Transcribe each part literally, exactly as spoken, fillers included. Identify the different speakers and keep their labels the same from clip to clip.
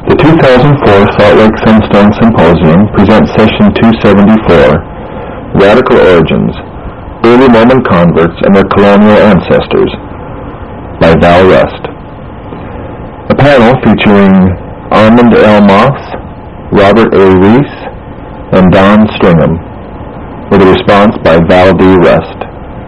Speaker 1: The two thousand four Salt Lake Sunstone Symposium presents Session two seventy-four, Radical Origins, Early Mormon Converts and Their Colonial Ancestors, by Val Rust. A panel featuring Armand L. Moss, Robert A. Reese, and Don Stringham, with a response by Val D. Rust.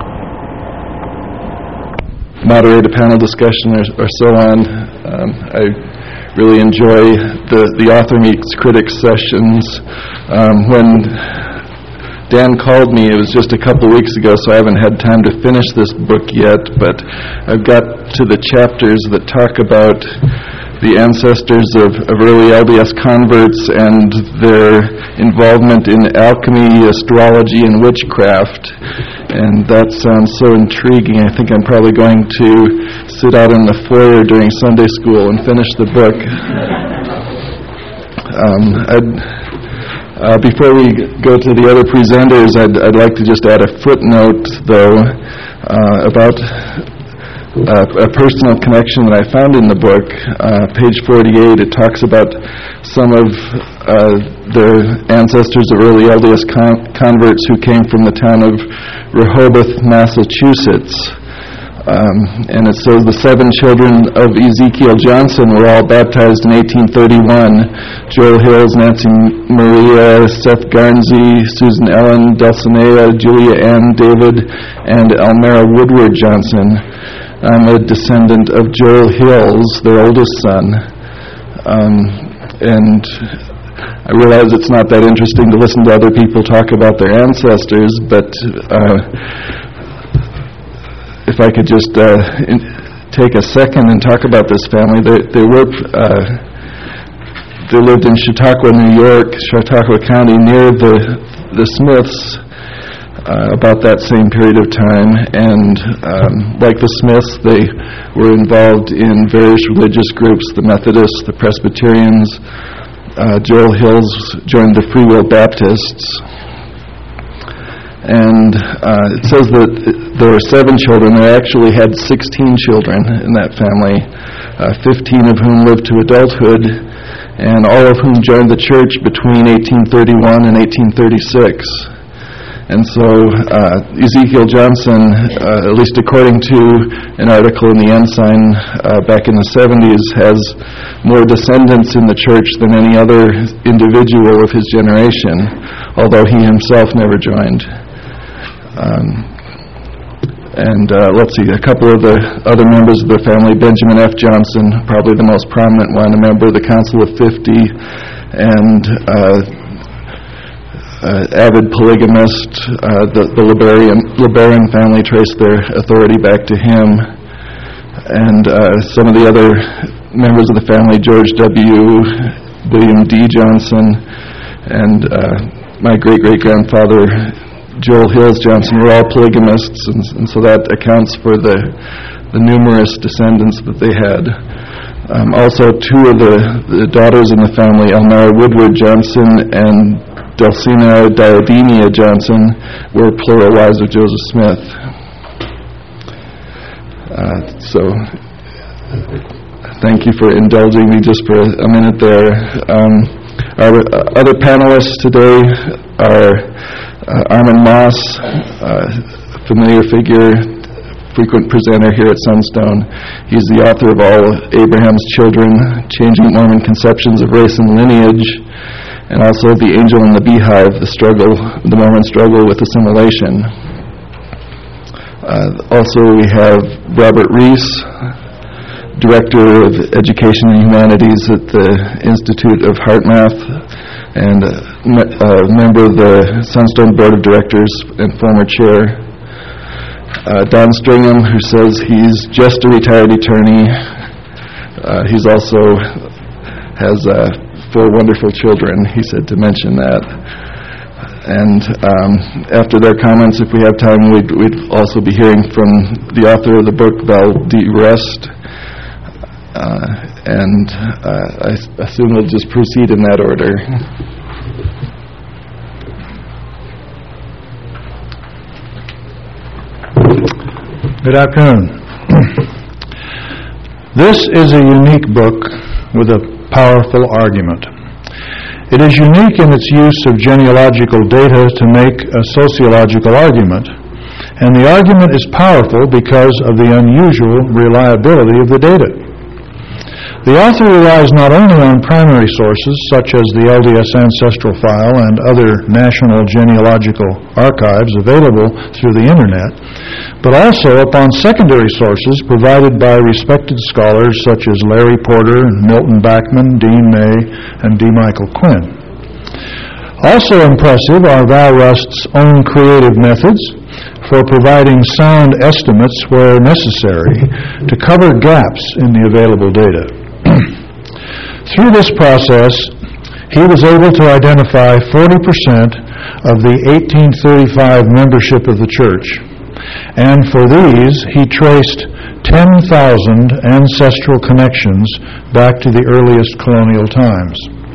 Speaker 2: Moderate a panel discussion or, or so on. Um, I really enjoy the, the author meets critics sessions. Um, when Dan called me, it was just a couple weeks ago, so I haven't had time to finish this book yet, but I've got to the chapters that talk about the ancestors of, of early L D S converts and their involvement in alchemy, astrology, and witchcraft. And that sounds so intriguing. I think I'm probably going to sit out in the foyer during Sunday school and finish the book. Um, I'd, uh, before we go to the other presenters, I'd, I'd like to just add a footnote, though, uh, about Uh, a personal connection that I found in the book. Uh, page forty-eight, it talks about some of uh, the ancestors of early L D S con- converts who came from the town of Rehoboth, Massachusetts. Um, and it says the seven children of Ezekiel Johnson were all baptized in eighteen thirty-one. Joel Hills, Nancy Maria, Seth Garnsey, Susan Ellen, Dulcinea, Julia Ann David, and Elmira Woodward Johnson. I'm a descendant of Joel Hills, their oldest son. Um, and I realize it's not that interesting to listen to other people talk about their ancestors, but uh, if I could just uh, in, take a second and talk about this family. They, they were uh, they lived in Chautauqua, New York, Chautauqua County, near the the Smiths. Uh, about that same period of time, and um, like the Smiths, they were involved in various religious groups, the Methodists, the Presbyterians. Uh, Joel Hills joined the Free Will Baptists. And uh, it says that there were seven children. They actually had sixteen children in that family, uh, fifteen of whom lived to adulthood, and all of whom joined the church between eighteen thirty-one and eighteen thirty-six. And so uh, Ezekiel Johnson, uh, at least according to an article in the Ensign uh, back in the seventies, has more descendants in the church than any other individual of his generation, although he himself never joined. Um, and uh, let's see, a couple of the other members of the family, Benjamin F. Johnson, probably the most prominent one, a member of the Council of Fifty, and uh, Uh, avid polygamist. Uh, the, the Liberian, Liberian family traced their authority back to him. And uh, some of the other members of the family, George W., William D. Johnson, and uh, my great-great-grandfather, Joel Hills Johnson, were all polygamists, and, and so that accounts for the, the numerous descendants that they had. Um, also, two of the, the daughters in the family, Elmira Woodward Johnson and Dulcinea Diodenia Johnson, were plural wives of Joseph Smith. Uh, so, thank you for indulging me just for a minute there. Um, our uh, other panelists today are uh, Armand Moss, uh, familiar figure, frequent presenter here at Sunstone. He's the author of All Abraham's Children, Changing Mormon Conceptions of Race and Lineage, and also The Angel and the Beehive, the struggle, the Mormon struggle with assimilation. Uh, also, we have Robert Reese, Director of Education and Humanities at the Institute of HeartMath, and a me- uh, member of the Sunstone Board of Directors and former chair. Uh, Don Stringham, who says he's just a retired attorney. Uh, he's also has uh, four wonderful children, he said to mention that. And um, after their comments, if we have time, we'd, we'd also be hearing from the author of the book, Val D. Rust. Uh, and uh, I assume we'll just proceed in that order.
Speaker 3: Good afternoon. This is a unique book with a powerful argument. It is unique in its use of genealogical data to make a sociological argument, and the argument is powerful because of the unusual reliability of the data. The author relies not only on primary sources such as the L D S Ancestral File and other national genealogical archives available through the Internet, but also upon secondary sources provided by respected scholars such as Larry Porter, Milton Bachman, Dean May, and D. Michael Quinn. Also impressive are Val Rust's own creative methods for providing sound estimates where necessary to cover gaps in the available data. Through this process, he was able to identify forty percent of the eighteen thirty-five membership of the church, and for these he traced ten thousand ancestral connections back to the earliest colonial times.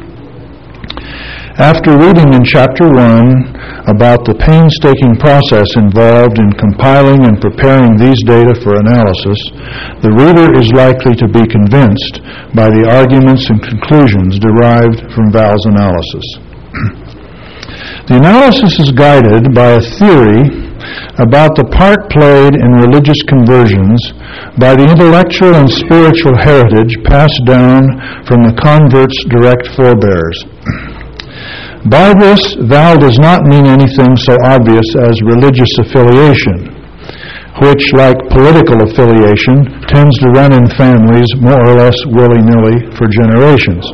Speaker 3: After reading in Chapter one about the painstaking process involved in compiling and preparing these data for analysis, the reader is likely to be convinced by the arguments and conclusions derived from Val's analysis. The analysis is guided by a theory about the part played in religious conversions by the intellectual and spiritual heritage passed down from the convert's direct forebears. By this, Val does not mean anything so obvious as religious affiliation, which, like political affiliation, tends to run in families more or less willy-nilly for generations.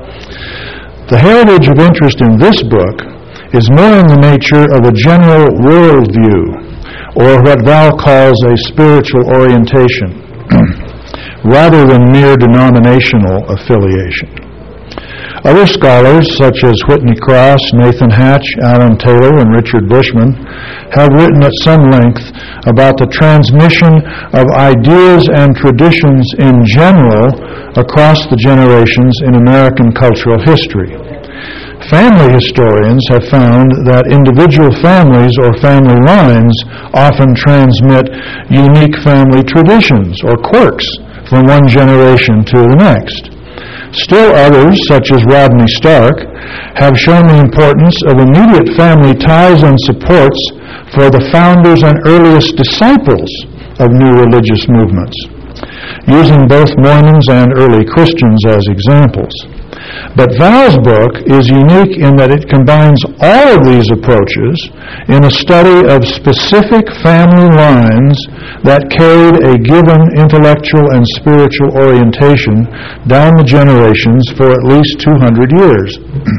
Speaker 3: The heritage of interest in this book is more in the nature of a general worldview, or what Val calls a spiritual orientation, rather than mere denominational affiliation. Other scholars, such as Whitney Cross, Nathan Hatch, Alan Taylor, and Richard Bushman, have written at some length about the transmission of ideas and traditions in general across the generations in American cultural history. Family historians have found that individual families or family lines often transmit unique family traditions or quirks from one generation to the next. Still others, such as Rodney Stark, have shown the importance of immediate family ties and supports for the founders and earliest disciples of new religious movements, using both Mormons and early Christians as examples. But Val's book is unique in that it combines all of these approaches in a study of specific family lines that carried a given intellectual and spiritual orientation down the generations for at least two hundred years.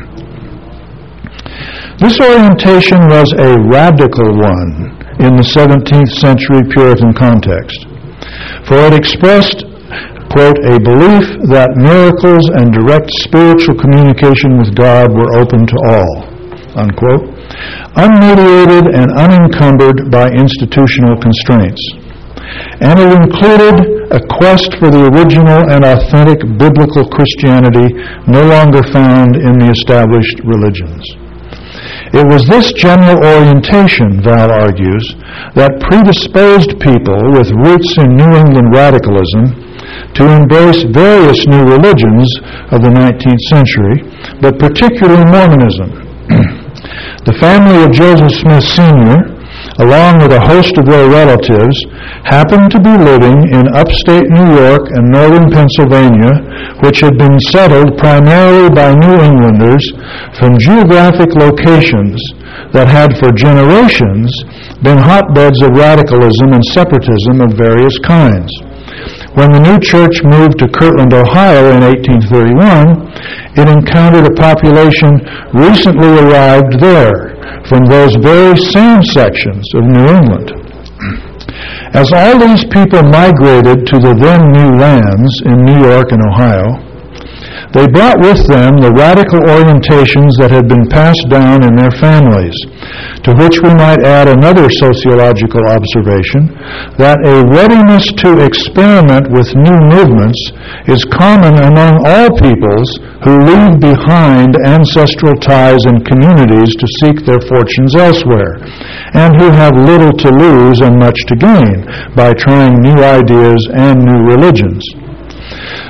Speaker 3: This orientation was a radical one in the seventeenth century Puritan context, for it expressed, quote, a belief that miracles and direct spiritual communication with God were open to all, unquote, unmediated and unencumbered by institutional constraints. And it included a quest for the original and authentic biblical Christianity no longer found in the established religions. It was this general orientation, Val argues, that predisposed people with roots in New England radicalism to embrace various new religions of the nineteenth century, but particularly Mormonism. The family of Joseph Smith Senior, along with a host of their relatives, happened to be living in upstate New York and northern Pennsylvania, which had been settled primarily by New Englanders from geographic locations that had for generations been hotbeds of radicalism and separatism of various kinds. When the new church moved to Kirtland, Ohio in eighteen thirty-one, it encountered a population recently arrived there from those very same sections of New England. As all these people migrated to the then new lands in New York and Ohio, they brought with them the radical orientations that had been passed down in their families, to which we might add another sociological observation, that a readiness to experiment with new movements is common among all peoples who leave behind ancestral ties and communities to seek their fortunes elsewhere, and who have little to lose and much to gain by trying new ideas and new religions.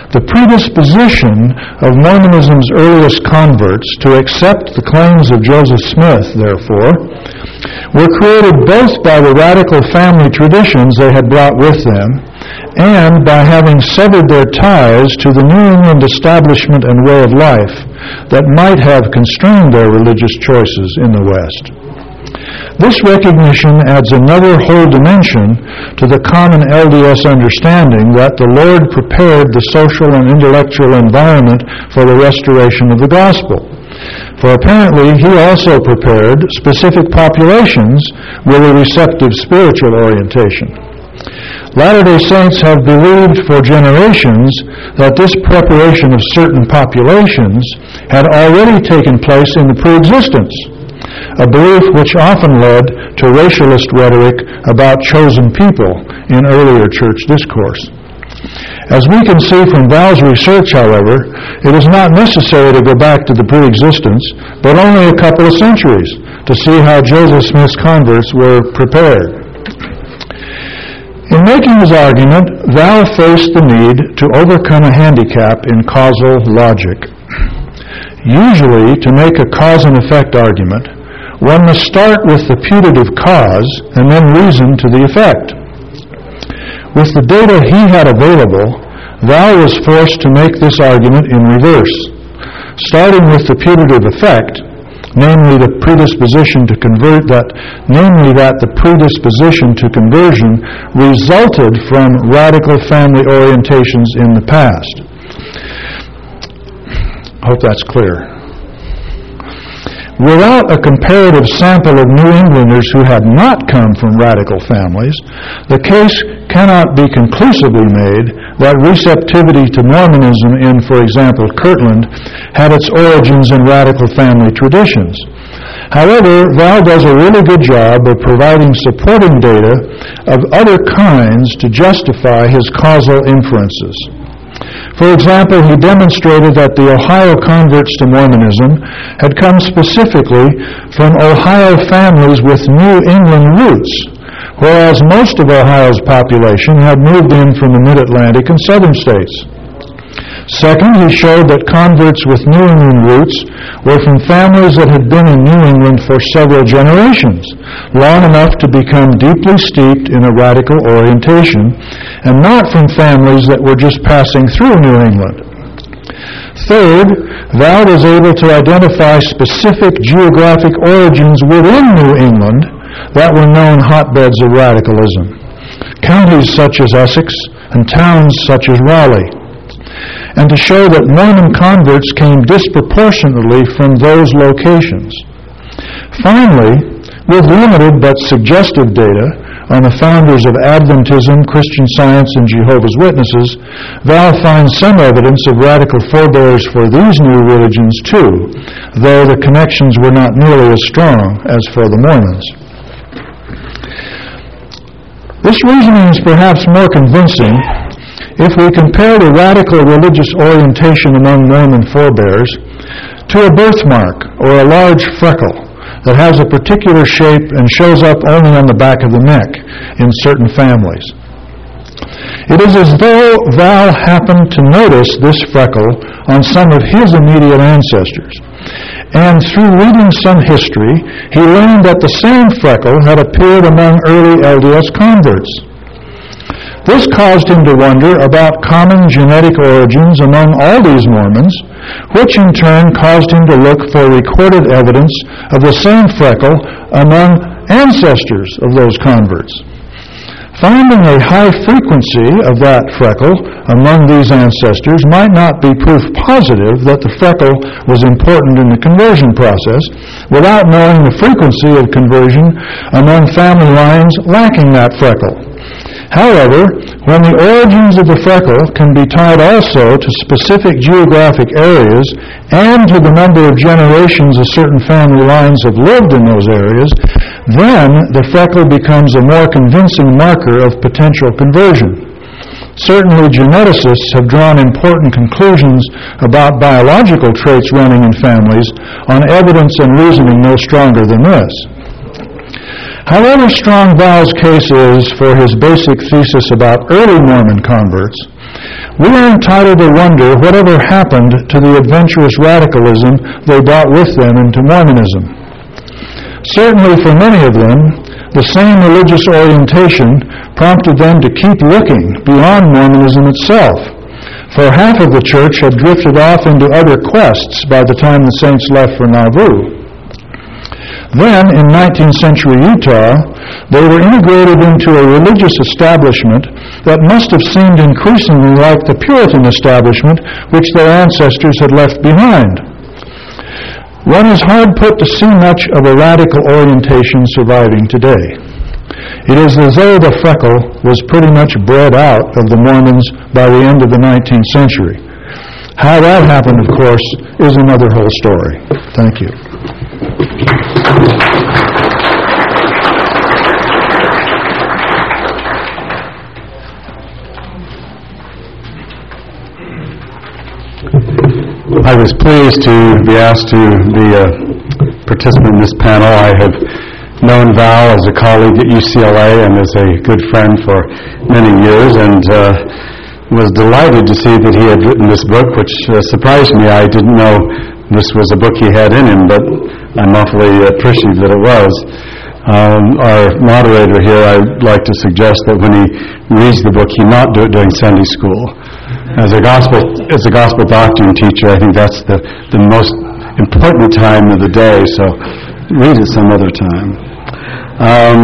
Speaker 3: The predisposition of Mormonism's earliest converts to accept the claims of Joseph Smith, therefore, were created both by the radical family traditions they had brought with them and by having severed their ties to the New England establishment and way of life that might have constrained their religious choices in the West. This recognition adds another whole dimension to the common L D S understanding that the Lord prepared the social and intellectual environment for the restoration of the gospel. For apparently He also prepared specific populations with a receptive spiritual orientation. Latter-day Saints have believed for generations that this preparation of certain populations had already taken place in the pre-existence, a belief which often led to racialist rhetoric about chosen people in earlier church discourse. As we can see from Val's research, however, it is not necessary to go back to the pre-existence, but only a couple of centuries to see how Joseph Smith's converts were prepared. In making his argument, Val faced the need to overcome a handicap in causal logic. Usually, to make a cause and effect argument, one must start with the putative cause and then reason to the effect. With the data he had available, Val was forced to make this argument in reverse, starting with the putative effect, namely the predisposition to convert that, namely that the predisposition to conversion resulted from radical family orientations in the past. I hope that's clear. Without a comparative sample of New Englanders who had not come from radical families, the case cannot be conclusively made that receptivity to Mormonism in, for example, Kirtland, had its origins in radical family traditions. However, Val does a really good job of providing supporting data of other kinds to justify his causal inferences. For example, he demonstrated that the Ohio converts to Mormonism had come specifically from Ohio families with New England roots, whereas most of Ohio's population had moved in from the Mid-Atlantic and Southern states. Second, he showed that converts with New England roots were from families that had been in New England for several generations, long enough to become deeply steeped in a radical orientation, and not from families that were just passing through New England. Third, Val was able to identify specific geographic origins within New England that were known hotbeds of radicalism, counties such as Essex and towns such as Raleigh, and to show that Mormon converts came disproportionately from those locations. Finally, with limited but suggestive data on the founders of Adventism, Christian Science, and Jehovah's Witnesses, Val finds some evidence of radical forebears for these new religions too, though the connections were not nearly as strong as for the Mormons. This reasoning is perhaps more convincing if we compare the radical religious orientation among Mormon forebears to a birthmark or a large freckle that has a particular shape and shows up only on the back of the neck in certain families. It is as though Val happened to notice this freckle on some of his immediate ancestors, and through reading some history, he learned that the same freckle had appeared among early L D S converts. This caused him to wonder about common genetic origins among all these Mormons, which in turn caused him to look for recorded evidence of the same freckle among ancestors of those converts. Finding a high frequency of that freckle among these ancestors might not be proof positive that the freckle was important in the conversion process, without knowing the frequency of conversion among family lines lacking that freckle. However, when the origins of the freckle can be tied also to specific geographic areas and to the number of generations a certain family lines have lived in those areas, then the freckle becomes a more convincing marker of potential conversion. Certainly, geneticists have drawn important conclusions about biological traits running in families on evidence and reasoning no stronger than this. However strong Val's case is for his basic thesis about early Mormon converts, we are entitled to wonder whatever happened to the adventurous radicalism they brought with them into Mormonism. Certainly for many of them, the same religious orientation prompted them to keep looking beyond Mormonism itself, for half of the church had drifted off into other quests by the time the saints left for Nauvoo. Then, in nineteenth century Utah, they were integrated into a religious establishment that must have seemed increasingly like the Puritan establishment which their ancestors had left behind. One is hard put to see much of a radical orientation surviving today. It is as though the freckle was pretty much bred out of the Mormons by the end of the nineteenth century. How that happened, of course, is another whole story. Thank you.
Speaker 4: I was pleased to be asked to be a participant in this panel. I have known Val as a colleague at U C L A and as a good friend for many years, and uh, was delighted to see that he had written this book, which uh, surprised me. I didn't know this was a book he had in him, but I'm awfully appreciative that it was. Um, our moderator here, I'd like to suggest that when he reads the book, he not do it during Sunday school. As a gospel, as a gospel doctrine teacher, I think that's the, the most important time of the day, so read it some other time. Um,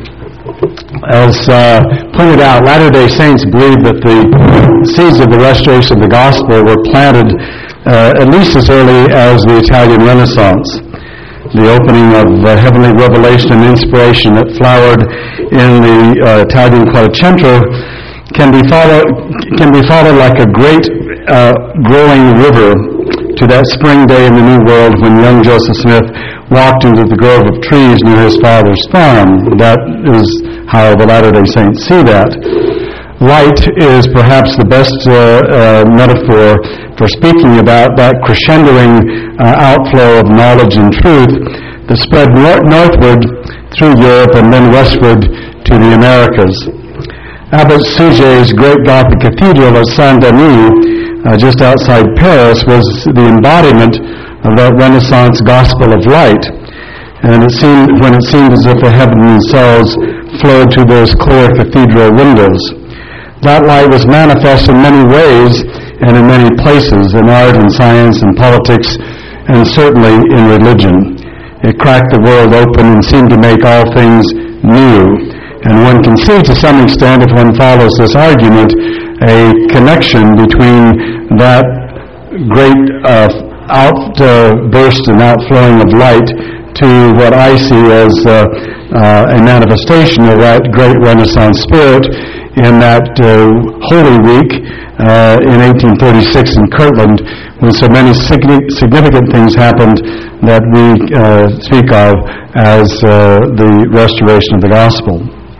Speaker 4: as uh, pointed out, Latter-day Saints believe that the seeds of the restoration of the gospel were planted uh, at least as early as the Italian Renaissance. The opening of uh, heavenly revelation and inspiration that flowered in the uh, Italian Quattrocento can be followed can be followed like a great uh, growing river to that spring day in the New World when young Joseph Smith walked into the grove of trees near his father's farm. That is how the Latter-day Saints see that. Light is perhaps the best uh, uh, metaphor for speaking about that crescendoing uh, outflow of knowledge and truth that spread nor- northward through Europe and then westward to the Americas. Abbot Suger's great Gothic cathedral of Saint-Denis, uh, just outside Paris, was the embodiment of that Renaissance gospel of light. And it seemed, when it seemed as if the heavenly cells flowed to those clear cathedral windows. That light was manifest in many ways and in many places, in art and science and politics, and certainly in religion. It cracked the world open and seemed to make all things new. And one can see to some extent, if one follows this argument, a connection between that great uh, outburst and outflowing of light to what I see as uh, uh, a manifestation of that great Renaissance spirit in that uh, Holy Week uh, in eighteen thirty-six in Kirtland, when so many significant things happened that we uh, speak of as uh, the restoration of the gospel.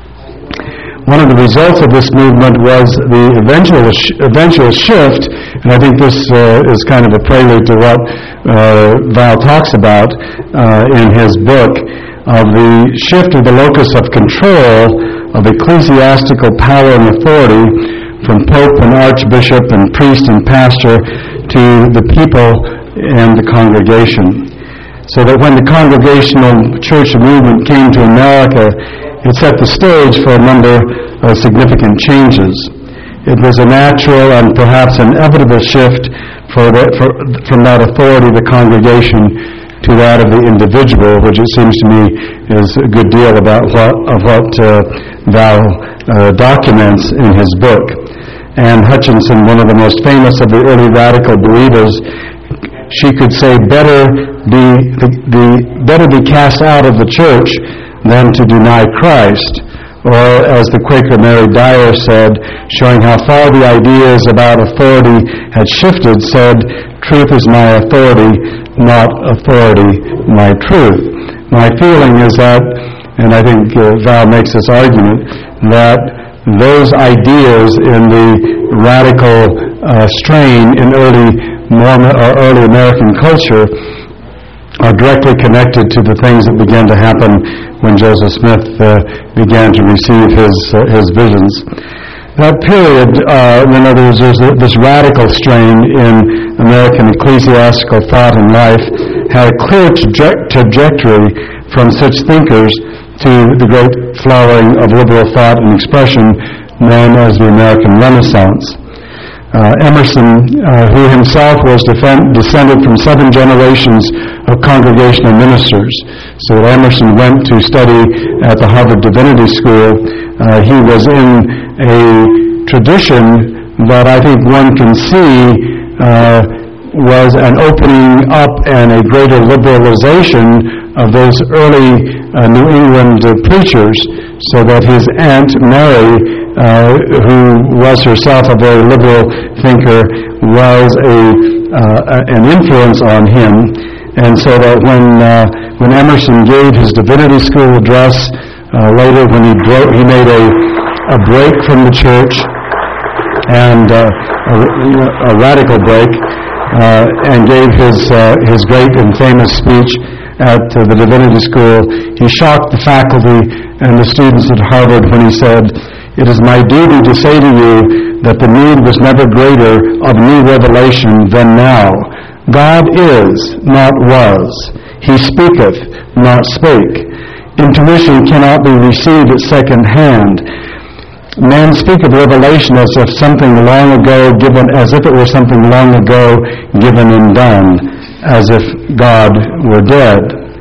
Speaker 4: One of the results of this movement was the eventual sh- eventual shift, and I think this uh, is kind of a prelude to what uh, Val talks about uh, in his book, of the shift of the locus of control of ecclesiastical power and authority from pope and archbishop and priest and pastor to the people and the congregation. So that when the Congregational Church movement came to America, it set the stage for a number of significant changes. It was a natural and perhaps inevitable shift for the, for, from that authority of the congregation to that of the individual, which it seems to me is a good deal about what, of what uh, Val uh, documents in his book. Anne Hutchinson, one of the most famous of the early radical believers, she could say, better be the, the better be cast out of the church than to deny Christ. Or, as the Quaker Mary Dyer said, showing how far the ideas about authority had shifted, said, truth is my authority, not authority my truth. My feeling is that, and I think uh, Val makes this argument, that those ideas in the radical uh, strain in early Mormon or early American culture are directly connected to the things that began to happen when Joseph Smith uh, began to receive his uh, his visions. That period, uh, in other words, there's this radical strain in American ecclesiastical thought and life, had a clear traje- trajectory from such thinkers to the great flowering of liberal thought and expression known as the American Renaissance. Uh, Emerson, uh, who himself was defend- descended from seven generations of congregational ministers, so that Emerson went to study at the Harvard Divinity School. Uh, he was in a tradition that I think one can see uh, was an opening up and a greater liberalization of those early uh, New England uh, preachers, so that his Aunt Mary, uh, who was herself a very liberal thinker, was a uh, an influence on him. And so that when uh, when Emerson gave his divinity school address, uh, later when he broke, he made a a break from the church, and uh, a, a radical break, uh, and gave his uh, his great and famous speech at uh, the Divinity School. He shocked the faculty and the students at Harvard when he said, "It is my duty to say to you that the need was never greater of new revelation than now. God is, not was. He speaketh, not spake. Intuition cannot be received at second hand. Men speak of revelation as if something long ago given, as if it were something long ago given and done, as if God were dead."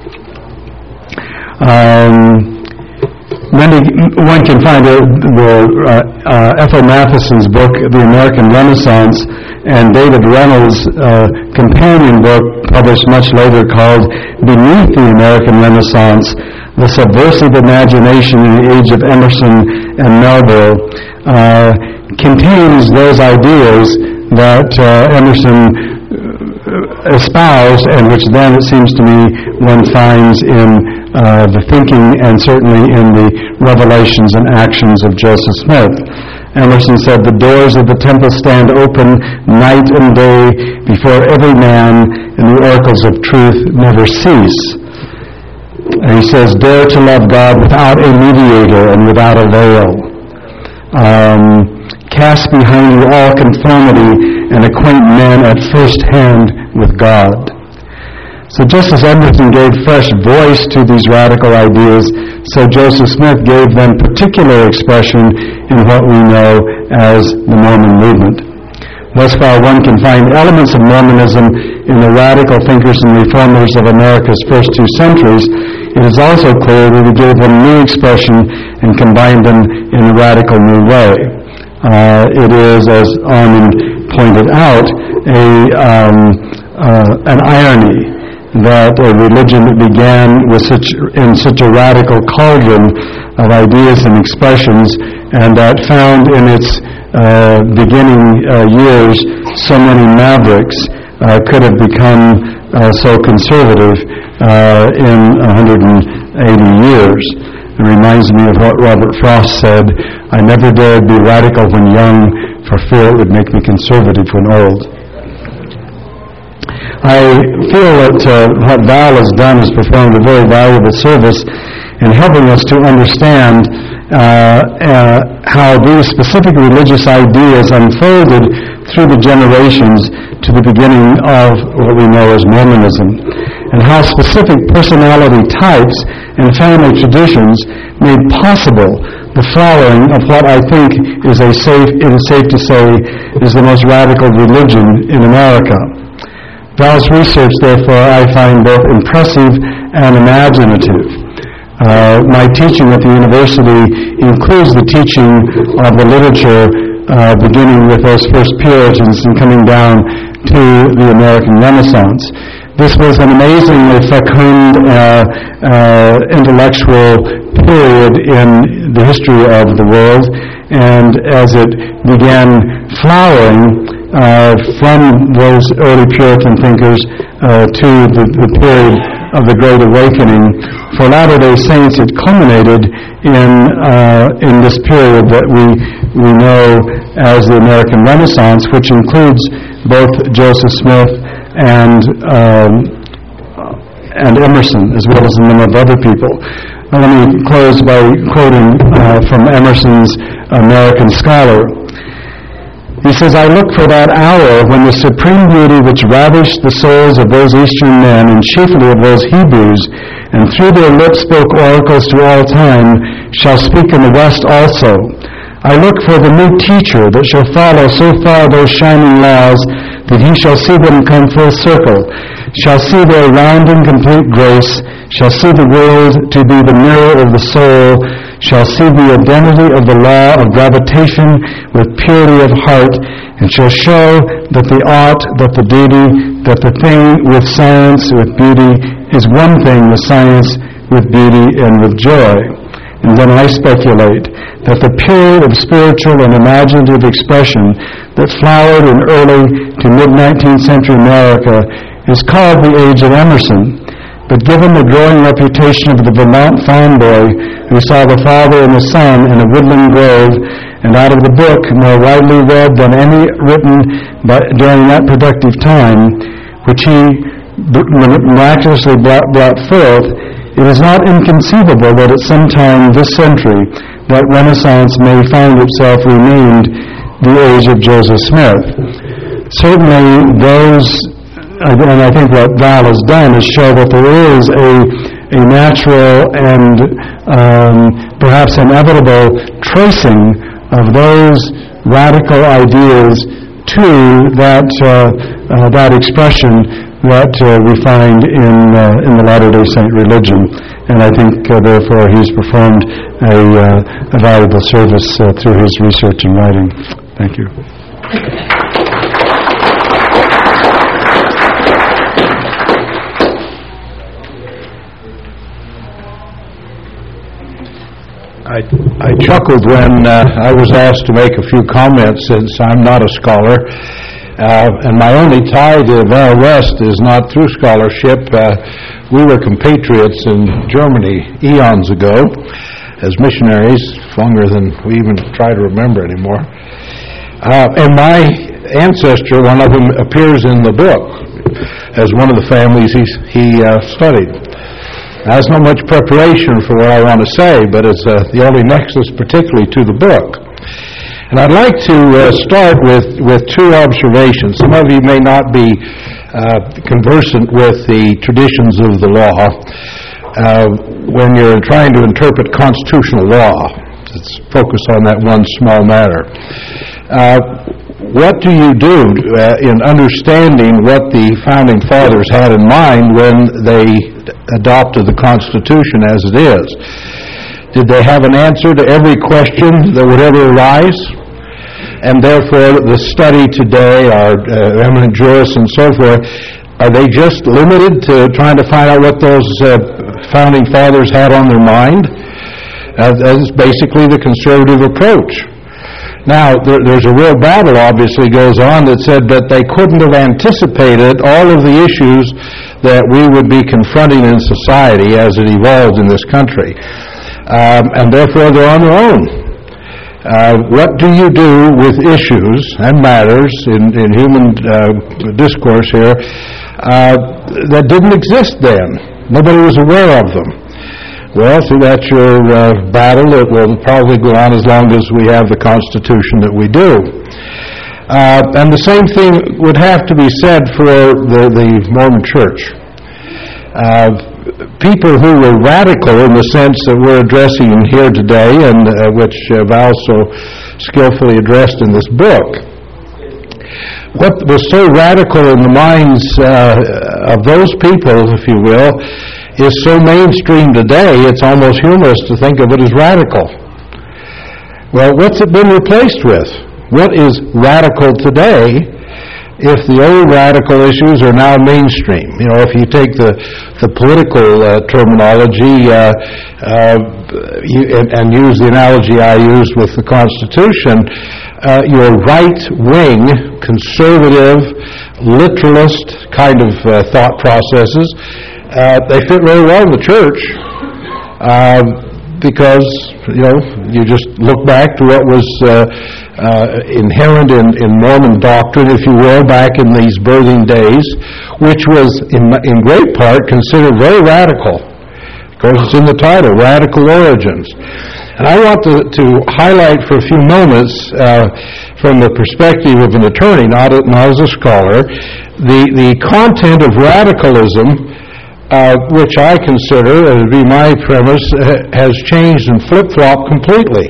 Speaker 4: Um, many, one can find the, the uh, uh, Ethel Matheson's book, The American Renaissance, and David Reynolds' uh, companion book, published much later, called Beneath the American Renaissance, The Subversive Imagination in the Age of Emerson and Melville, uh, contains those ideas that uh, Emerson espoused, and which then, it seems to me, one finds in uh, the thinking and certainly in the revelations and actions of Joseph Smith. Emerson said, "The doors of the temple stand open night and day before every man, and the oracles of truth never cease." And he says, "Dare to love God without a mediator and without a veil. Um, cast behind you all conformity and acquaint men at first hand with God." So just as Emerson gave fresh voice to these radical ideas, so Joseph Smith gave them particular expression in what we know as the Mormon movement. Thus far, one can find elements of Mormonism in the radical thinkers and reformers of America's first two centuries. It is also clear that he gave them new expression and combined them in a radical new way. Uh, it is, as Armin pointed out, a um, uh, an irony that a religion that began with such in such a radical cauldron of ideas and expressions, and that found in its uh, beginning uh, years so many mavericks, uh, could have become uh, so conservative uh, in one hundred eighty years. It reminds me of what Robert Frost said, "I never dared be radical when young, for fear it would make me conservative when old." I feel that uh, what Val has done is performed a very valuable service in helping us to understand uh, uh, how these specific religious ideas unfolded through the generations to the beginning of what we know as Mormonism, and how specific personality types and family traditions made possible the flowering of what I think is a safe, it is safe to say, is the most radical religion in America. Val's research, therefore, I find both impressive and imaginative. Uh, my teaching at the university includes the teaching of the literature uh, beginning with those first Puritans and coming down to the American Renaissance. This was an amazingly fecund uh, uh, intellectual period in the history of the world, and as it began flowering uh, from those early Puritan thinkers uh, to the, the period of the Great Awakening, for Latter-day Saints it culminated in uh, in this period that we we know as the American Renaissance, which includes both Joseph Smith and um, and Emerson, as well as a number of other people. Now, let me close by quoting uh, from Emerson's American Scholar. He says, "I look for that hour when the supreme beauty which ravished the souls of those Eastern men, and chiefly of those Hebrews, and through their lips spoke oracles to all time, shall speak in the West also. I look for the new teacher that shall follow so far those shining laws that he shall see them come full circle, shall see their rounding complete grace, shall see the world to be the mirror of the soul, shall see the identity of the law of gravitation with purity of heart, and shall show that the art, that the duty, that the thing with science, with beauty, is one thing with science, with beauty, and with joy." And then I speculate that the period of spiritual and imaginative expression that flowered in early to mid-nineteenth century America is called the age of Emerson. But given the growing reputation of the Vermont farm boy who saw the father and the son in a woodland grove, and out of the book more widely read than any written by, during that productive time, which he miraculously brought, brought forth, it is not inconceivable that at some time this century that Renaissance may find itself renamed the age of Joseph Smith. Certainly those, and I think what Val has done is show that there is a, a natural and um, perhaps inevitable tracing of those radical ideas to that, uh, uh, that expression that uh, we find in uh, in the Latter-day Saint religion, and I think uh, therefore he's performed a, uh, a valuable service uh, through his research and writing. Thank you.
Speaker 3: I, I chuckled when uh, I was asked to make a few comments, since I'm not a scholar. Uh, and my only tie to Val West is not through scholarship. Uh, we were compatriots in Germany eons ago as missionaries, longer than we even try to remember anymore. Uh, and my ancestor, one of them, appears in the book as one of the families he, he uh, studied. Now, there's not much preparation for what I want to say, but it's uh, the only nexus particularly to the book. And I'd like to uh, start with, with two observations. Some of you may not be uh, conversant with the traditions of the law uh, when you're trying to interpret constitutional law. Let's focus on that one small matter. Uh, what do you do uh, in understanding what the Founding Fathers had in mind when they adopted the Constitution as it is? Did they have an answer to every question that would ever arise? And therefore, the study today, our uh, eminent jurists and so forth, are they just limited to trying to find out what those uh, Founding Fathers had on their mind? Uh, that's basically the conservative approach. Now, there, there's a real battle, obviously, goes on that said that they couldn't have anticipated all of the issues that we would be confronting in society as it evolved in this country. Um, and therefore they're on their own. Uh, what do you do with issues and matters in, in human uh, discourse here uh, that didn't exist then? Nobody was aware of them. Well, so that's your uh, battle. It will probably go on as long as we have the Constitution that we do. Uh, and the same thing would have to be said for the, the Mormon Church. Uh, people who were radical in the sense that we're addressing here today, and uh, which uh, Val so skillfully addressed in this book. What was so radical in the minds uh, of those people, if you will, is so mainstream today, it's almost humorous to think of it as radical. Well, what's it been replaced with? What is radical today if the old radical issues are now mainstream? You know, if you take the the political uh, terminology uh, uh, you, and, and use the analogy I used with the Constitution, uh, your right-wing, conservative, literalist kind of uh, thought processes, uh, they fit very well in the church. Uh, because, you know, you just look back to what was uh, uh, inherent in, in Mormon doctrine, if you will, back in these birthing days, which was in, in great part considered very radical. Of course, it's in the title, Radical Origins. And I want to, to highlight for a few moments, uh, from the perspective of an attorney, not, a, not as a scholar, the, the content of radicalism, uh, which I consider, uh, to be my premise, uh, has changed and flip-flopped completely.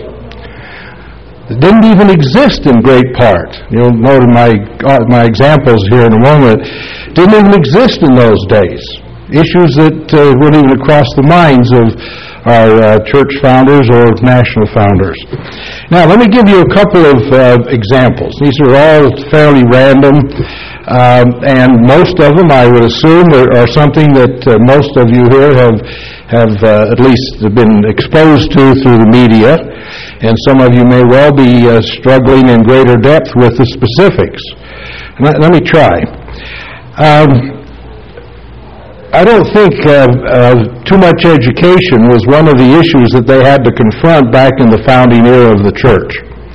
Speaker 3: It didn't even exist in great part. You'll note in my, uh, my examples here in a moment, didn't even exist in those days. Issues that uh, weren't even across the minds of our uh, church founders or national founders. Now, let me give you a couple of uh, examples. These are all fairly random, um, and most of them, I would assume, are, are something that uh, most of you here have have uh, at least been exposed to through the media, and some of you may well be uh, struggling in greater depth with the specifics. Let, let me try. Um, I don't think uh, uh, too much education was one of the issues that they had to confront back in the founding era of the church.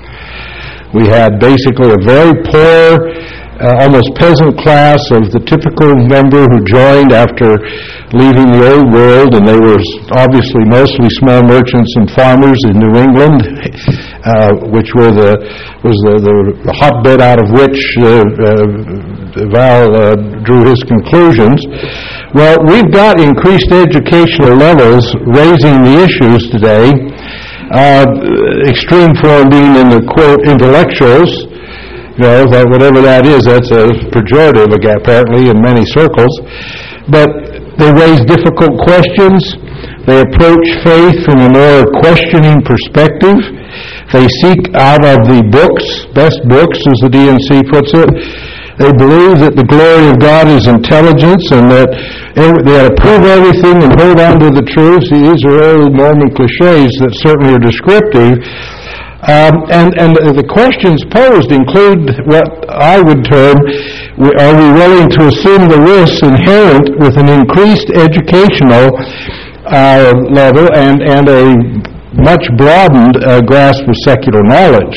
Speaker 3: We had basically a very poor, uh, almost peasant class of the typical member who joined after leaving the old world, and they were obviously mostly small merchants and farmers in New England, uh, which were the was the, the hotbed out of which uh, uh, Val uh, drew his conclusions. Well, we've got increased educational levels raising the issues today, uh, extreme form being in the, quote, intellectuals. You know, that whatever that is, that's a pejorative, apparently, in many circles. But they raise difficult questions. They approach faith from a more questioning perspective. They seek out of the books, best books, as the D N C puts it. They believe that the glory of God is intelligence and that they ought to prove everything and hold on to the truth. See, these are old Mormon cliches that certainly are descriptive. Um, and, and the questions posed include what I would term, are we willing to assume the risks inherent with an increased educational uh, level and, and a much broadened uh, grasp of secular knowledge?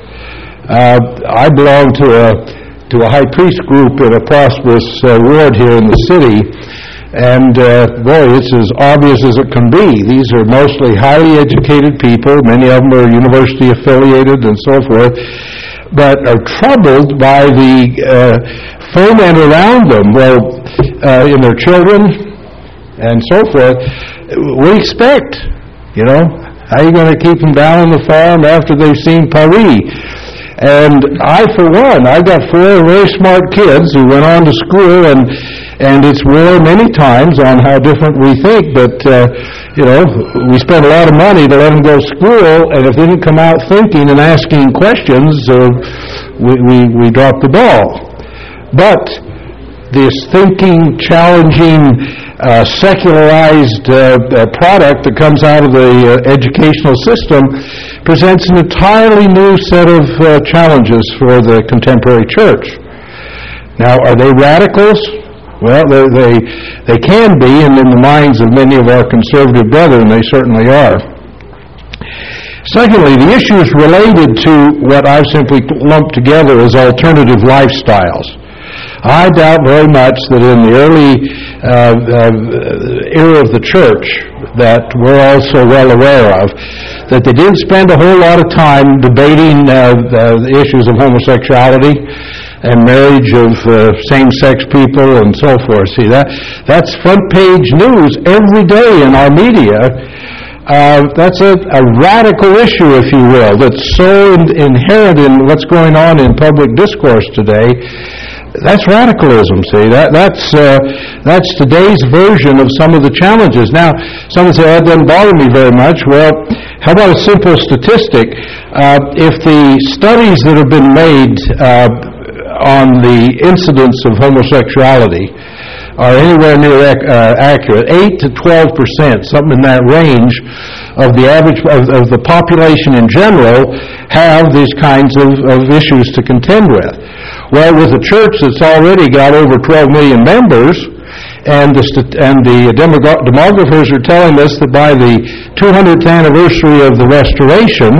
Speaker 3: Uh, I belong to a to a high priest group in a prosperous uh, ward here in the city, and uh, boy, it's as obvious as it can be. These are mostly highly educated people. Many of them are university affiliated and so forth, but are troubled by the uh, foment around them, well, uh, in their children and so forth. We expect, you know, how are you going to keep them down on the farm after they've seen Paris? And I, for one, I've got four very smart kids who went on to school, and and it's war many times on how different we think, but, uh, you know, we spent a lot of money to let them go to school, and if they didn't come out thinking and asking questions, uh, we, we, we dropped the ball. But this thinking, challenging, uh, secularized uh, uh, product that comes out of the uh, educational system presents an entirely new set of uh, challenges for the contemporary church. Now, are they radicals? Well, they, they they can be, and in the minds of many of our conservative brethren, they certainly are. Secondly, the issues related to what I've simply lumped together as alternative lifestyles. I doubt very much that in the early uh, uh, era of the church that we're also well aware of, that they didn't spend a whole lot of time debating uh, the, the issues of homosexuality and marriage of uh, same-sex people and so forth. See, that that's front-page news every day in our media. Uh, that's a, a radical issue, if you will, that's so in, inherent in what's going on in public discourse today. That's radicalism, see. That, that's uh, that's today's version of some of the challenges. Now, someone say, that doesn't bother me very much. Well, how about a simple statistic? Uh, if the studies that have been made uh, on the incidence of homosexuality are anywhere near ac- uh, accurate, eight to twelve percent, something in that range, of the average of, of the population in general have these kinds of, of issues to contend with. Well, with a church that's already got over twelve million members, and the, st- and the demogra- demographers are telling us that by the two hundredth anniversary of the Restoration,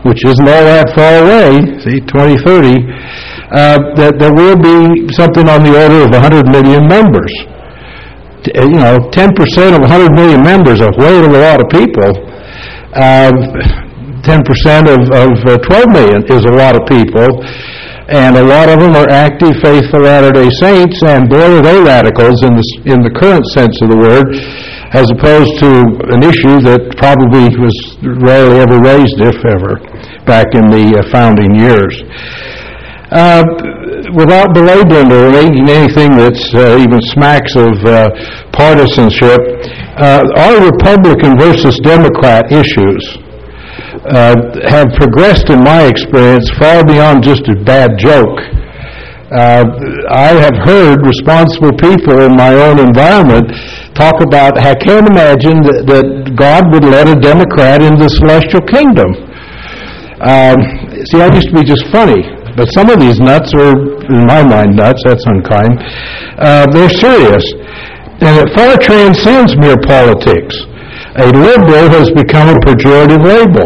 Speaker 5: which isn't all that far away, see, twenty thirty, uh, that there will be something on the order of one hundred million members. T- you know, ten percent of one hundred million members are way a lot of people. Uh, ten percent of, of uh, twelve million is a lot of people. And a lot of them are active, faithful Latter-day Saints, and boy, are they radicals in the, in the current sense of the word, as opposed to an issue that probably was rarely ever raised, if ever, back in the uh, founding years. Uh, without belaboring or anything that's uh, even smacks of uh, partisanship, uh, our Republican versus Democrat issues Uh, have progressed, in my experience, far beyond just a bad joke. Uh, I have heard responsible people in my own environment talk about, I can't imagine that, that God would let a Democrat into the celestial kingdom. Um, see, that used to be just funny, but some of these nuts are, in my mind, nuts. That's unkind. Uh, they're serious, and it far transcends mere politics. A liberal has become a pejorative label.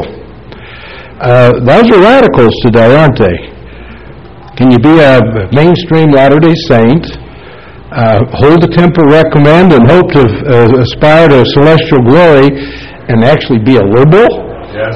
Speaker 5: Uh, those are radicals today, aren't they? Can you be a mainstream Latter-day Saint, uh, hold the temple recommend, and hope to uh, aspire to celestial glory, and actually be a liberal?
Speaker 4: Yes.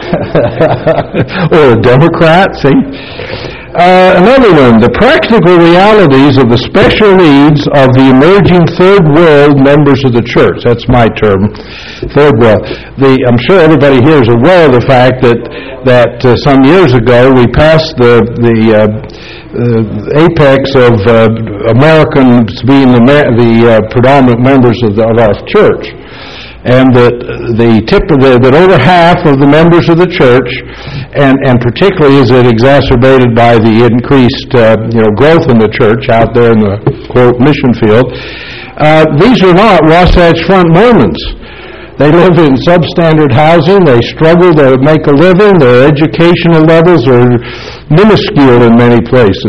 Speaker 5: Or a Democrat, see? Uh, another one, the practical realities of the special needs of the emerging third world members of the church. That's my term, third world. The, I'm sure everybody here is aware of the fact that that uh, some years ago we passed the the uh, uh, apex of uh, Americans being the, the uh, predominant members of, the, of our church. And that the tip of the, that over half of the members of the church, and, and particularly is it exacerbated by the increased uh, you know growth in the church out there in the quote mission field, uh, these are not Wasatch Front Mormons. They live in substandard housing. They struggle to make a living. Their educational levels are minuscule in many places.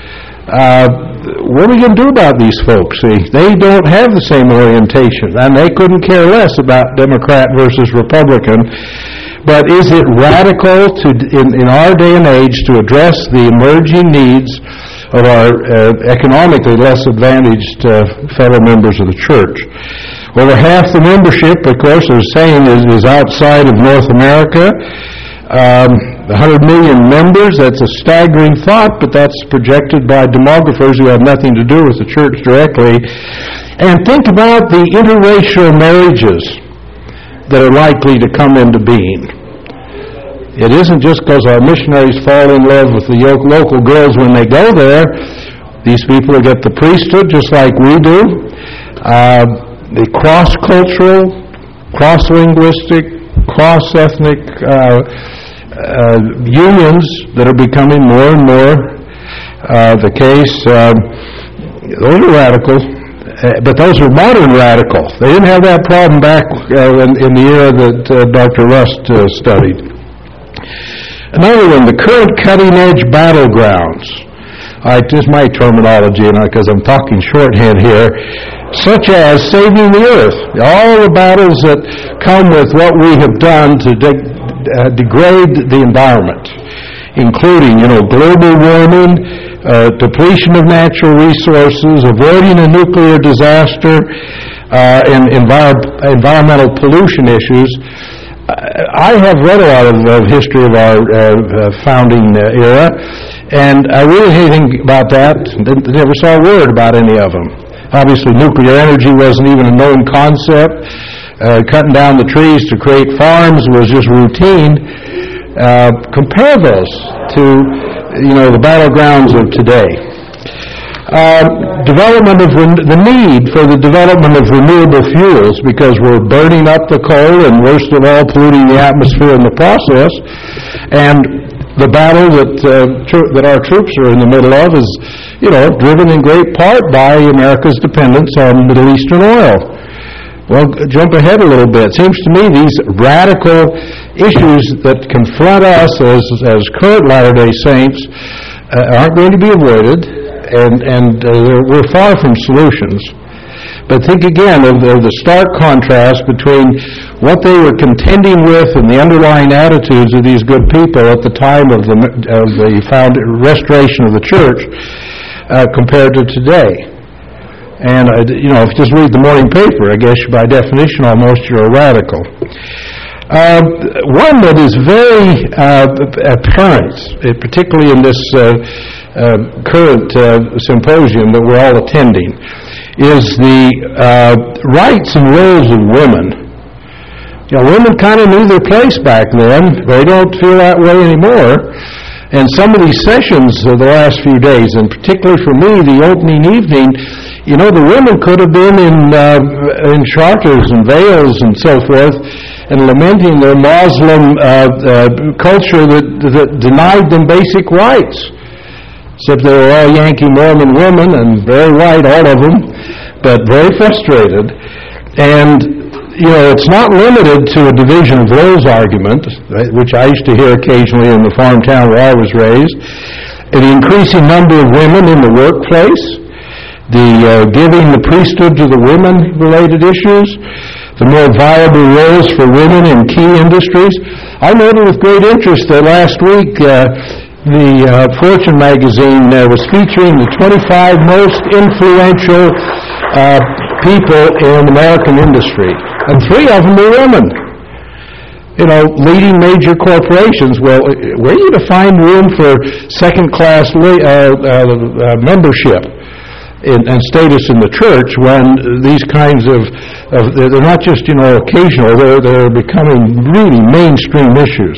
Speaker 5: Uh, What are we going to do about these folks? See, they don't have the same orientation, and they couldn't care less about Democrat versus Republican. But is it radical to, in, in our day and age, to address the emerging needs of our uh, economically less advantaged uh, fellow members of the church? Over half the membership, of course, they're saying is, is outside of North America. Um, one hundred million members, that's a staggering thought, but that's projected by demographers who have nothing to do with the church directly. And think about the interracial marriages that are likely to come into being. It isn't just because our missionaries fall in love with the local girls when they go there. These people get the priesthood just like we do. Uh, the cross-cultural, cross-linguistic, cross-ethnic uh, uh, unions that are becoming more and more uh, the case. Uh, those are radical, uh, but those are modern radical. They didn't have that problem back uh, in, in the era that uh, Doctor Rust uh, studied. Another one, the current cutting-edge battlegrounds. All right, this is my terminology, because I'm talking shorthand here. Such as saving the earth. All the battles that come with what we have done to de- uh, degrade the environment, including, you know, global warming, uh, depletion of natural resources, avoiding a nuclear disaster, uh, and envir- environmental pollution issues. I have read a lot of, of history of our uh, uh, founding uh, era, and I really hate anything about that. Never saw a word about any of them. Obviously, nuclear energy wasn't even a known concept. Uh, cutting down the trees to create farms was just routine. Uh, compare those to, you know, the battlegrounds of today. Uh, development of re- the need for the development of renewable fuels, because we're burning up the coal and, worst of all, polluting the atmosphere in the process. And the battle that uh, tr- that our troops are in the middle of is, you know, driven in great part by America's dependence on Middle Eastern oil. Well, jump ahead a little bit. It seems to me these radical issues that confront us as as current Latter-day Saints uh, aren't going to be avoided, and and uh, we're far from solutions. But think again of the, of the stark contrast between what they were contending with and the underlying attitudes of these good people at the time of the, of the found restoration of the church uh, compared to today. And, uh, you know, if you just read the morning paper, I guess by definition almost you're a radical. Uh, one that is very uh, apparent, particularly in this uh, uh, current uh, symposium that we're all attending, is the uh, rights and roles of women. You know, women kind of knew their place back then. They don't feel that way anymore. And some of these sessions of the last few days, and particularly for me, the opening evening, you know, the women could have been in uh, in charters and veils and so forth, and lamenting their Muslim uh, uh, culture that, that denied them basic rights. Except they were all Yankee Mormon women, and very white, all of them, but very frustrated. And, you know, it's not limited to a division of roles argument, right, which I used to hear occasionally in the farm town where I was raised. The increasing number of women in the workplace, the uh, giving the priesthood to the women-related issues, the more viable roles for women in key industries. I noted with great interest that last week uh, the uh, Fortune magazine uh, was featuring the twenty-five most influential uh, people in American industry, and three of them were women. You know, leading major corporations. Well, where are you to find room for second-class li- uh, uh, uh, membership in, and status in the church when these kinds of, of they're not just, you know, occasional, they're, they're becoming really mainstream issues.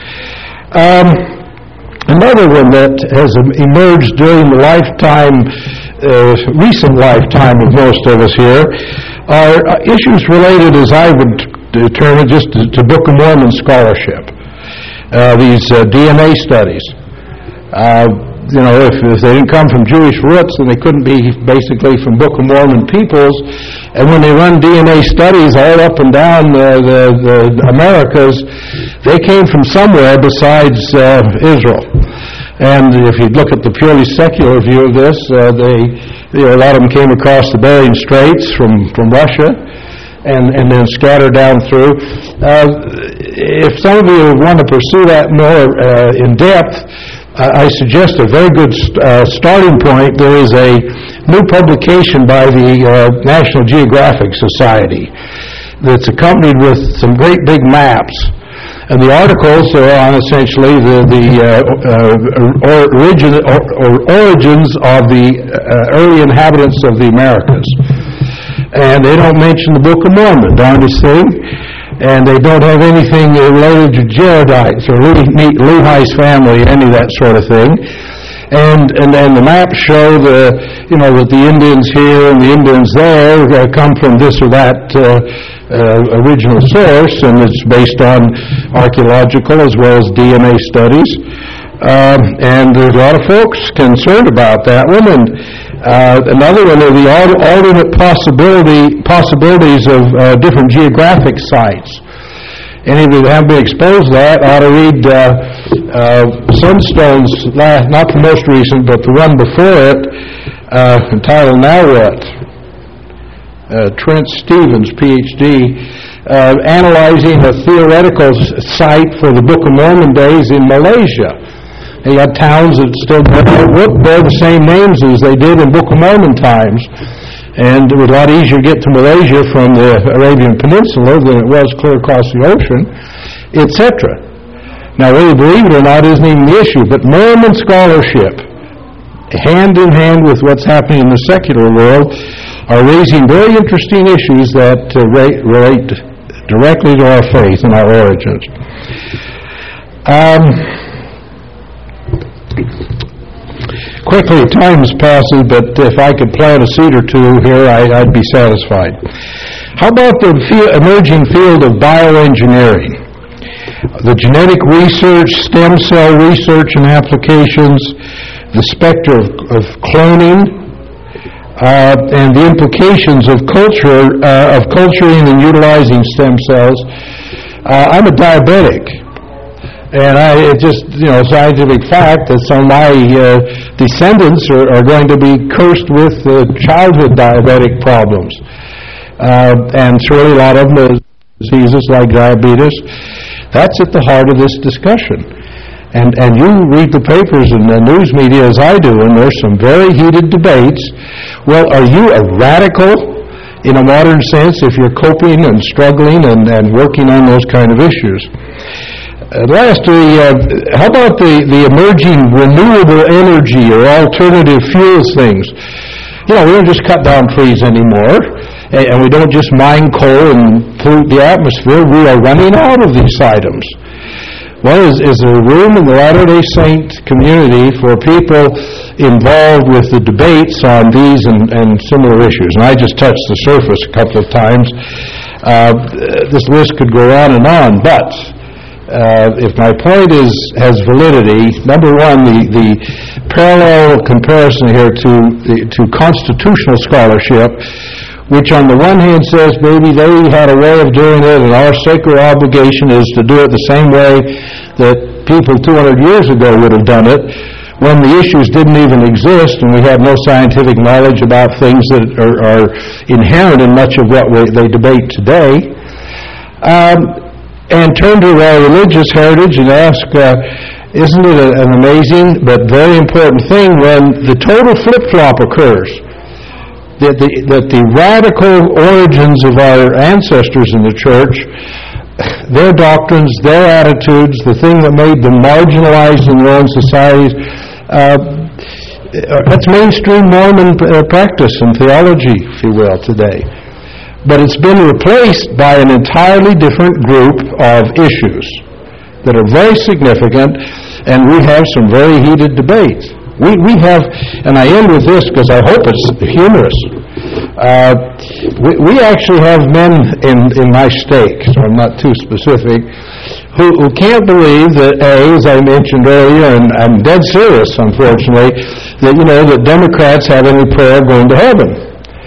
Speaker 5: Um, Another one that has emerged during the lifetime, uh, recent lifetime of most of us here, are issues related, as I would determine, just to, to Book of Mormon scholarship. Uh, these uh, D N A studies. Uh, you know, if, if they didn't come from Jewish roots, then they couldn't be basically from Book of Mormon peoples. And when they run D N A studies all up and down the, the, the Americas, they came from somewhere besides uh, Israel. And if you look at the purely secular view of this, uh, they, you know, a lot of them came across the Bering Straits from, from Russia and, and then scattered down through. Uh, if some of you want to pursue that more uh, in depth, I suggest a very good uh, starting point. There is a new publication by the uh, National Geographic Society that's accompanied with some great big maps. And the articles are on essentially the, the uh, uh, origin, or, or origins of the uh, early inhabitants of the Americas. And they don't mention the Book of Mormon, darndest thing. And they don't have anything related to Jaredites or Lehi's family, any of that sort of thing. And and then the maps show the you know that the Indians here and the Indians there uh, come from this or that uh, uh, original source, and it's based on archaeological as well as D N A studies. Um, and there's a lot of folks concerned about that one. And uh, another one are the alternate possibility possibilities of uh, different geographic sites. Any of you that haven't been exposed to that ought to read uh, uh, Sunstone's, last, not the most recent, but the one before it, uh, entitled Now What? Uh, Trent Stevens, P H D, uh, analyzing a theoretical site for the Book of Mormon days in Malaysia. They got towns that still bear the same names as they did in Book of Mormon times. And it was a lot easier to get to Malaysia from the Arabian Peninsula than it was clear across the ocean, et cetera. Now, whether you believe it or not isn't even the issue, but Mormon scholarship, hand in hand with what's happening in the secular world, are raising very interesting issues that uh, relate directly to our faith and our origins. Um... Quickly, time passes, but if I could plant a seed or two here, I, I'd be satisfied. How about the field, emerging field of bioengineering? The genetic research, stem cell research and applications, the specter of, of cloning, uh, and the implications of culture, uh, of culturing and utilizing stem cells. Uh, I'm a diabetic. And I, it just, you know, scientific fact that some of my uh, descendants are, are going to be cursed with uh, childhood diabetic problems. Uh, and surely a lot of them are diseases like diabetes. That's at the heart of this discussion. And and you read the papers and the news media as I do, and there's some very heated debates. Well, are you a radical in a modern sense if you're coping and struggling and, and working on those kind of issues? Uh, lastly, uh, how about the, the emerging renewable energy or alternative fuels things? You know, we don't just cut down trees anymore, and, and we don't just mine coal and pollute the atmosphere. We are running out of these items. Well, is, is there room in the Latter-day Saint community for people involved with the debates on these and, and similar issues? And I just touched the surface a couple of times. Uh, this list could go on and on, but uh, if my point is has validity, number one, the, the parallel comparison here to, the, to constitutional scholarship, which on the one hand says maybe they had a way of doing it and our sacred obligation is to do it the same way that people two hundred years ago would have done it when the issues didn't even exist and we had no scientific knowledge about things that are, are inherent in much of what we, they debate today. Um, and turn to our religious heritage and ask, uh, isn't it a, an amazing but very important thing when the total flip-flop occurs? That the, that the radical origins of our ancestors in the church, their doctrines, their attitudes, the thing that made them marginalized in their own societies, uh, that's mainstream Mormon uh, practice and theology, if you will, today. But it's been replaced by an entirely different group of issues that are very significant, and we have some very heated debates. We we have, and I end with this because I hope it's humorous. Uh, we, we actually have men in, in my stake, so I'm not too specific, who, who can't believe that, A, as I mentioned earlier, and I'm dead serious, unfortunately, that, you know, that Democrats have any prayer going to heaven.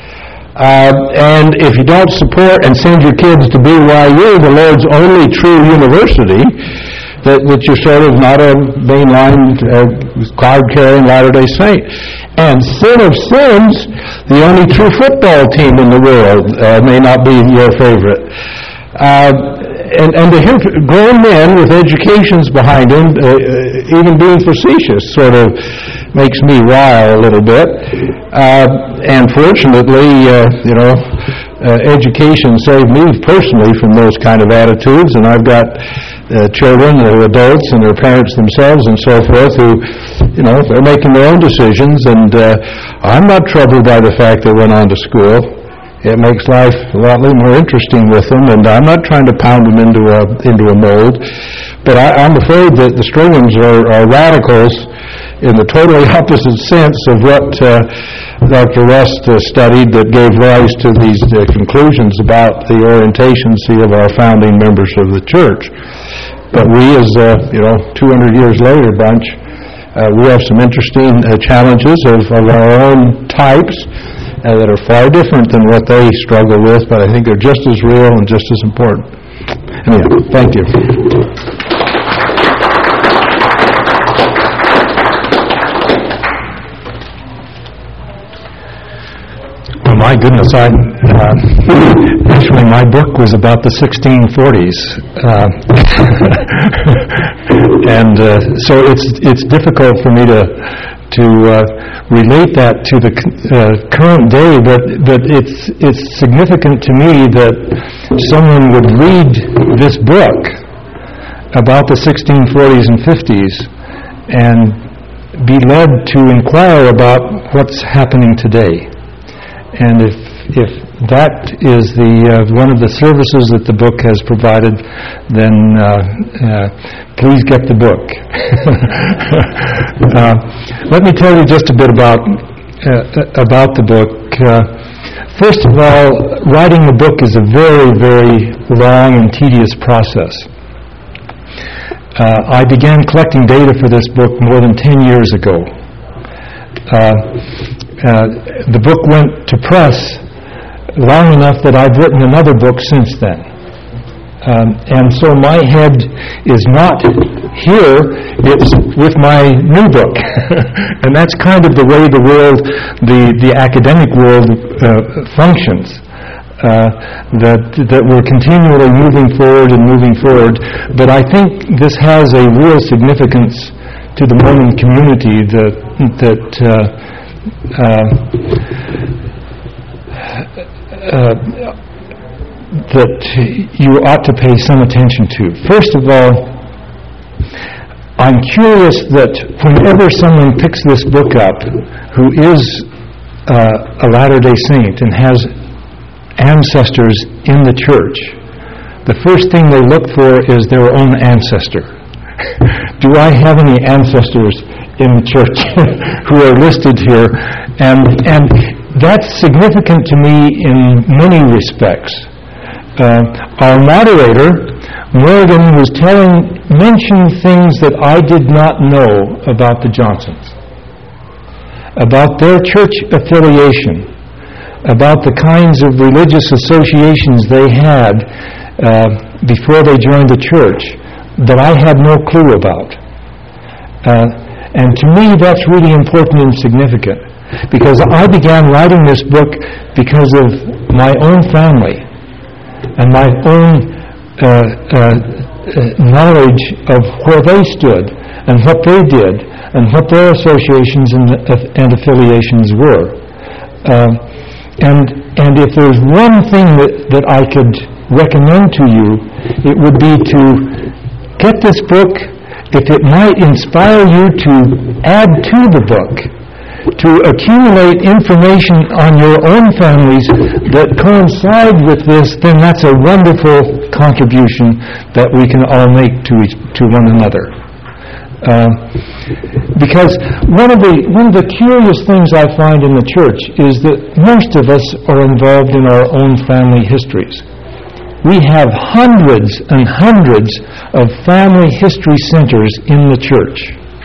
Speaker 5: Uh, and if you don't support and send your kids to B Y U, the Lord's only true university, That, that you're sort of not a mainline uh, card-carrying Latter-day Saint. And sin of sins, the only true football team in the world, uh, may not be your favorite. Uh, and, and to hear grown men with educations behind them, uh, even being facetious, sort of makes me rile a little bit. Uh, and fortunately, uh, you know, uh, education saved me personally from those kind of attitudes, and I've got Uh, children or adults and their parents themselves and so forth who, you know, they're making their own decisions, and uh, I'm not troubled by the fact they went on to school. It makes life a lot more interesting with them, and I'm not trying to pound them into a into a mold, but I, I'm afraid that the Strunghams are, are radicals in the totally opposite sense of what uh, Doctor Rust uh, studied that gave rise to these uh, conclusions about the orientation, see, of our founding members of the church. But we, as uh, you know, two hundred years later bunch, uh, we have some interesting uh, challenges of, of our own types uh, that are far different than what they struggle with, but I think they're just as real and just as important. Anyway, thank you.
Speaker 6: My goodness, I uh, actually my book was about the sixteen forties, uh, and uh, so it's it's difficult for me to to uh, relate that to the uh, current day. But but it's it's significant to me that someone would read this book about the sixteen forties and fifties and be led to inquire about what's happening today. And if if that is the uh, one of the services that the book has provided, then uh, uh, please get the book. uh, let me tell you just a bit about uh, about the book. Uh, first of all, writing a book is a very, very long and tedious process. Uh, I began collecting data for this book more than ten years ago. Uh, Uh, the book went to press long enough that I've written another book since then. Um, and so my head is not here it's with my new book. And that's kind of the way the world, the, the academic world uh, functions. Uh, that that we're continually moving forward and moving forward. But I think this has a real significance to the Mormon community that that uh, uh, uh, that you ought to pay some attention to. First of all, I'm curious that whenever someone picks this book up who is uh, a Latter-day Saint and has ancestors in the church, the first thing they look for is their own ancestor. Do I have any ancestors in the church who are listed here? And and that's significant to me in many respects. Uh, our moderator, Morgan, was telling, mentioned things that I did not know about the Johnsons, about their church affiliation, about the kinds of religious associations they had uh, before they joined the church that I had no clue about. Uh, and to me, that's really important and significant, because I began writing this book because of my own family and my own uh, uh, knowledge of where they stood and what they did and what their associations and, uh, and affiliations were. Uh, And and if there's one thing that, that I could recommend to you, it would be to get this book, if it might inspire you to add to the book, to accumulate information on your own families that coincide with this, then that's a wonderful contribution that we can all make to each, to one another. Uh, because one of the one of the curious things I find in the church is that most of us are involved in our own family histories. We have hundreds and hundreds of family history centers in the church.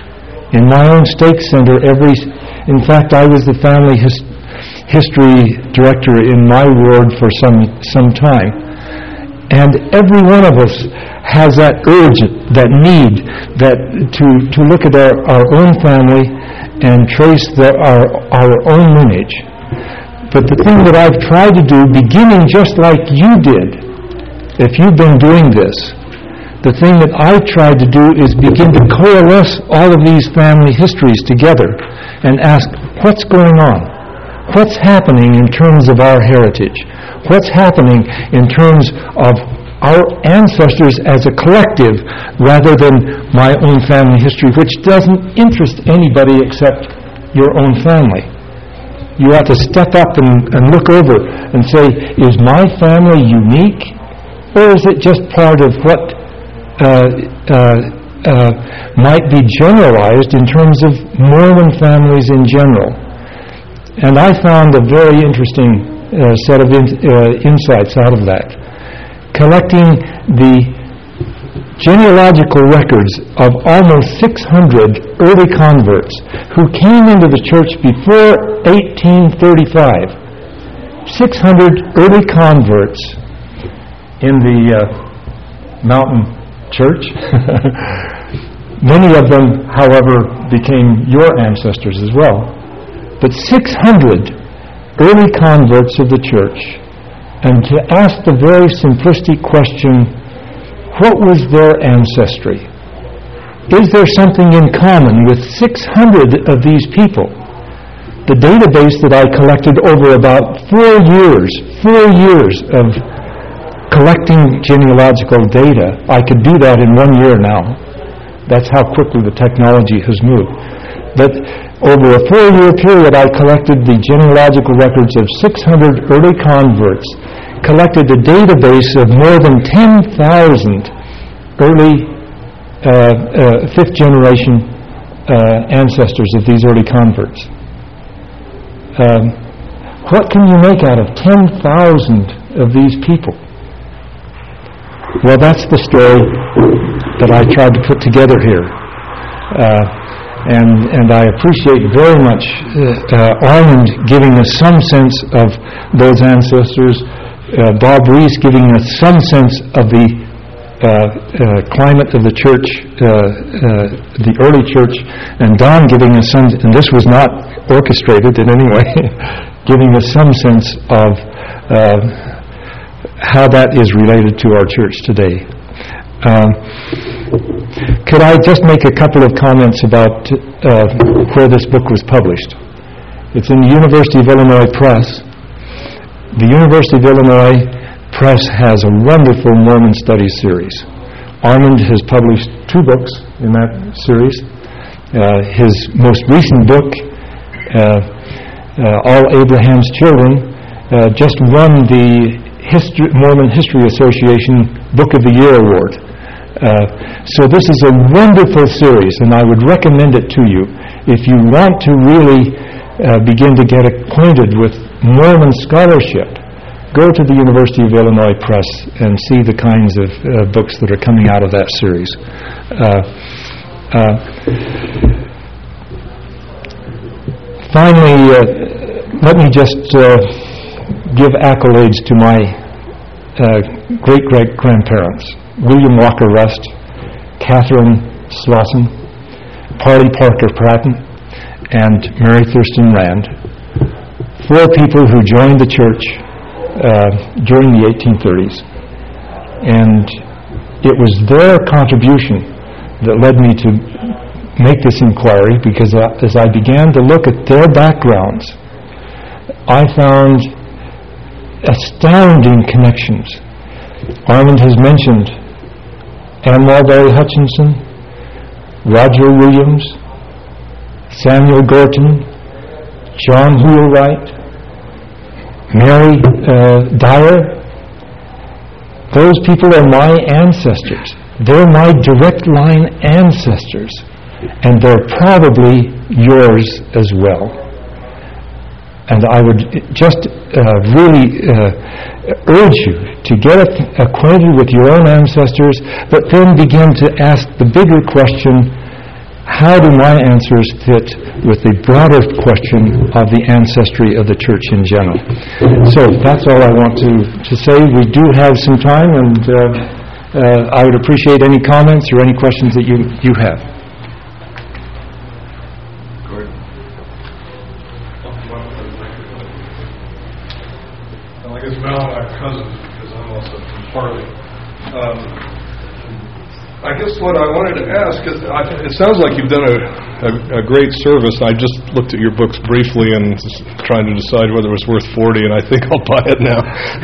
Speaker 6: In my own stake center, every in fact, I was the family his, history director in my ward for some some time, and every one of us has that urge, that need, that to, to look at our, our own family and trace the, our, our own lineage. But the thing that I've tried to do, beginning just like you did, if you've been doing this, the thing that I've tried to do is begin to coalesce all of these family histories together and ask, what's going on? What's happening in terms of our heritage? What's happening in terms of our ancestors as a collective rather than my own family history, which doesn't interest anybody except your own family. You have to step up and, and look over and say, is my family unique, or is it just part of what uh, uh, uh, might be generalized in terms of Mormon families in general? And I found a very interesting uh, set of in, uh, insights out of that. Collecting the genealogical records of almost six hundred early converts who came into the church before eighteen thirty-five. six hundred early converts in the uh, mountain church. Many of them, however, became your ancestors as well. But six hundred early converts of the church. And to ask the very simplistic question, what was their ancestry? Is there something in common with six hundred of these people? The database that I collected over about four years, four years of collecting genealogical data, I could do that in one year now. That's how quickly the technology has moved. But over a four-year period, I collected the genealogical records of six hundred early converts, collected a database of more than ten thousand early uh, uh, fifth-generation uh, ancestors of these early converts. Um, what can you make out of ten thousand of these people? Well, that's the story that I tried to put together here. Uh, And, and I appreciate very much uh, uh, Armand giving us some sense of those ancestors, uh, Bob Reese giving us some sense of the uh, climate of the church, uh, uh, the early church, and Don giving us some, and this was not orchestrated in any way, giving us some sense of uh, how that is related to our church today. Um, could I just make a couple of comments about uh, where this book was published? It's in the University of Illinois Press. The University of Illinois Press has a wonderful Mormon Studies series. Armand has published two books in that series. Uh, his most recent book, uh, uh, All Abraham's Children, uh, just won the History, Mormon History Association Book of the Year Award. Uh, so this is a wonderful series, and I would recommend it to you if you want to really uh, begin to get acquainted with Mormon scholarship. Go to the University of Illinois Press and see the kinds of uh, books that are coming out of that series. Uh, uh, finally, uh, let me just uh, give accolades to my uh, great-great-grandparents, William Walker Rust, Catherine Slauson, Parley Parker Pratt, and Mary Thurston Rand. Four people who joined the church Uh, during the eighteen thirties, and it was their contribution that led me to make this inquiry, because uh, as I began to look at their backgrounds, I found astounding connections. Armand has mentioned Ann Marbury Hutchinson, Roger Williams, Samuel Gorton, John Wheelwright, Mary uh, Dyer. Those people are my ancestors. They're my direct line ancestors, and they're probably yours as well. And I would just uh, really uh, urge you to get acquainted with your own ancestors, but then begin to ask the bigger question, how do my answers fit with the broader question of the ancestry of the church in general? So that's all I want to, to say. We do have some time, and uh, uh, I would appreciate any comments or any questions that you, you have.
Speaker 7: Well, I guess Mel and I are cousins because I'm also from Parley. Um, I guess what I wanted to ask is, I, it sounds like you've done a, a, a great service. I just looked at your books briefly and just trying to decide whether it was worth forty, and I think I'll buy it now.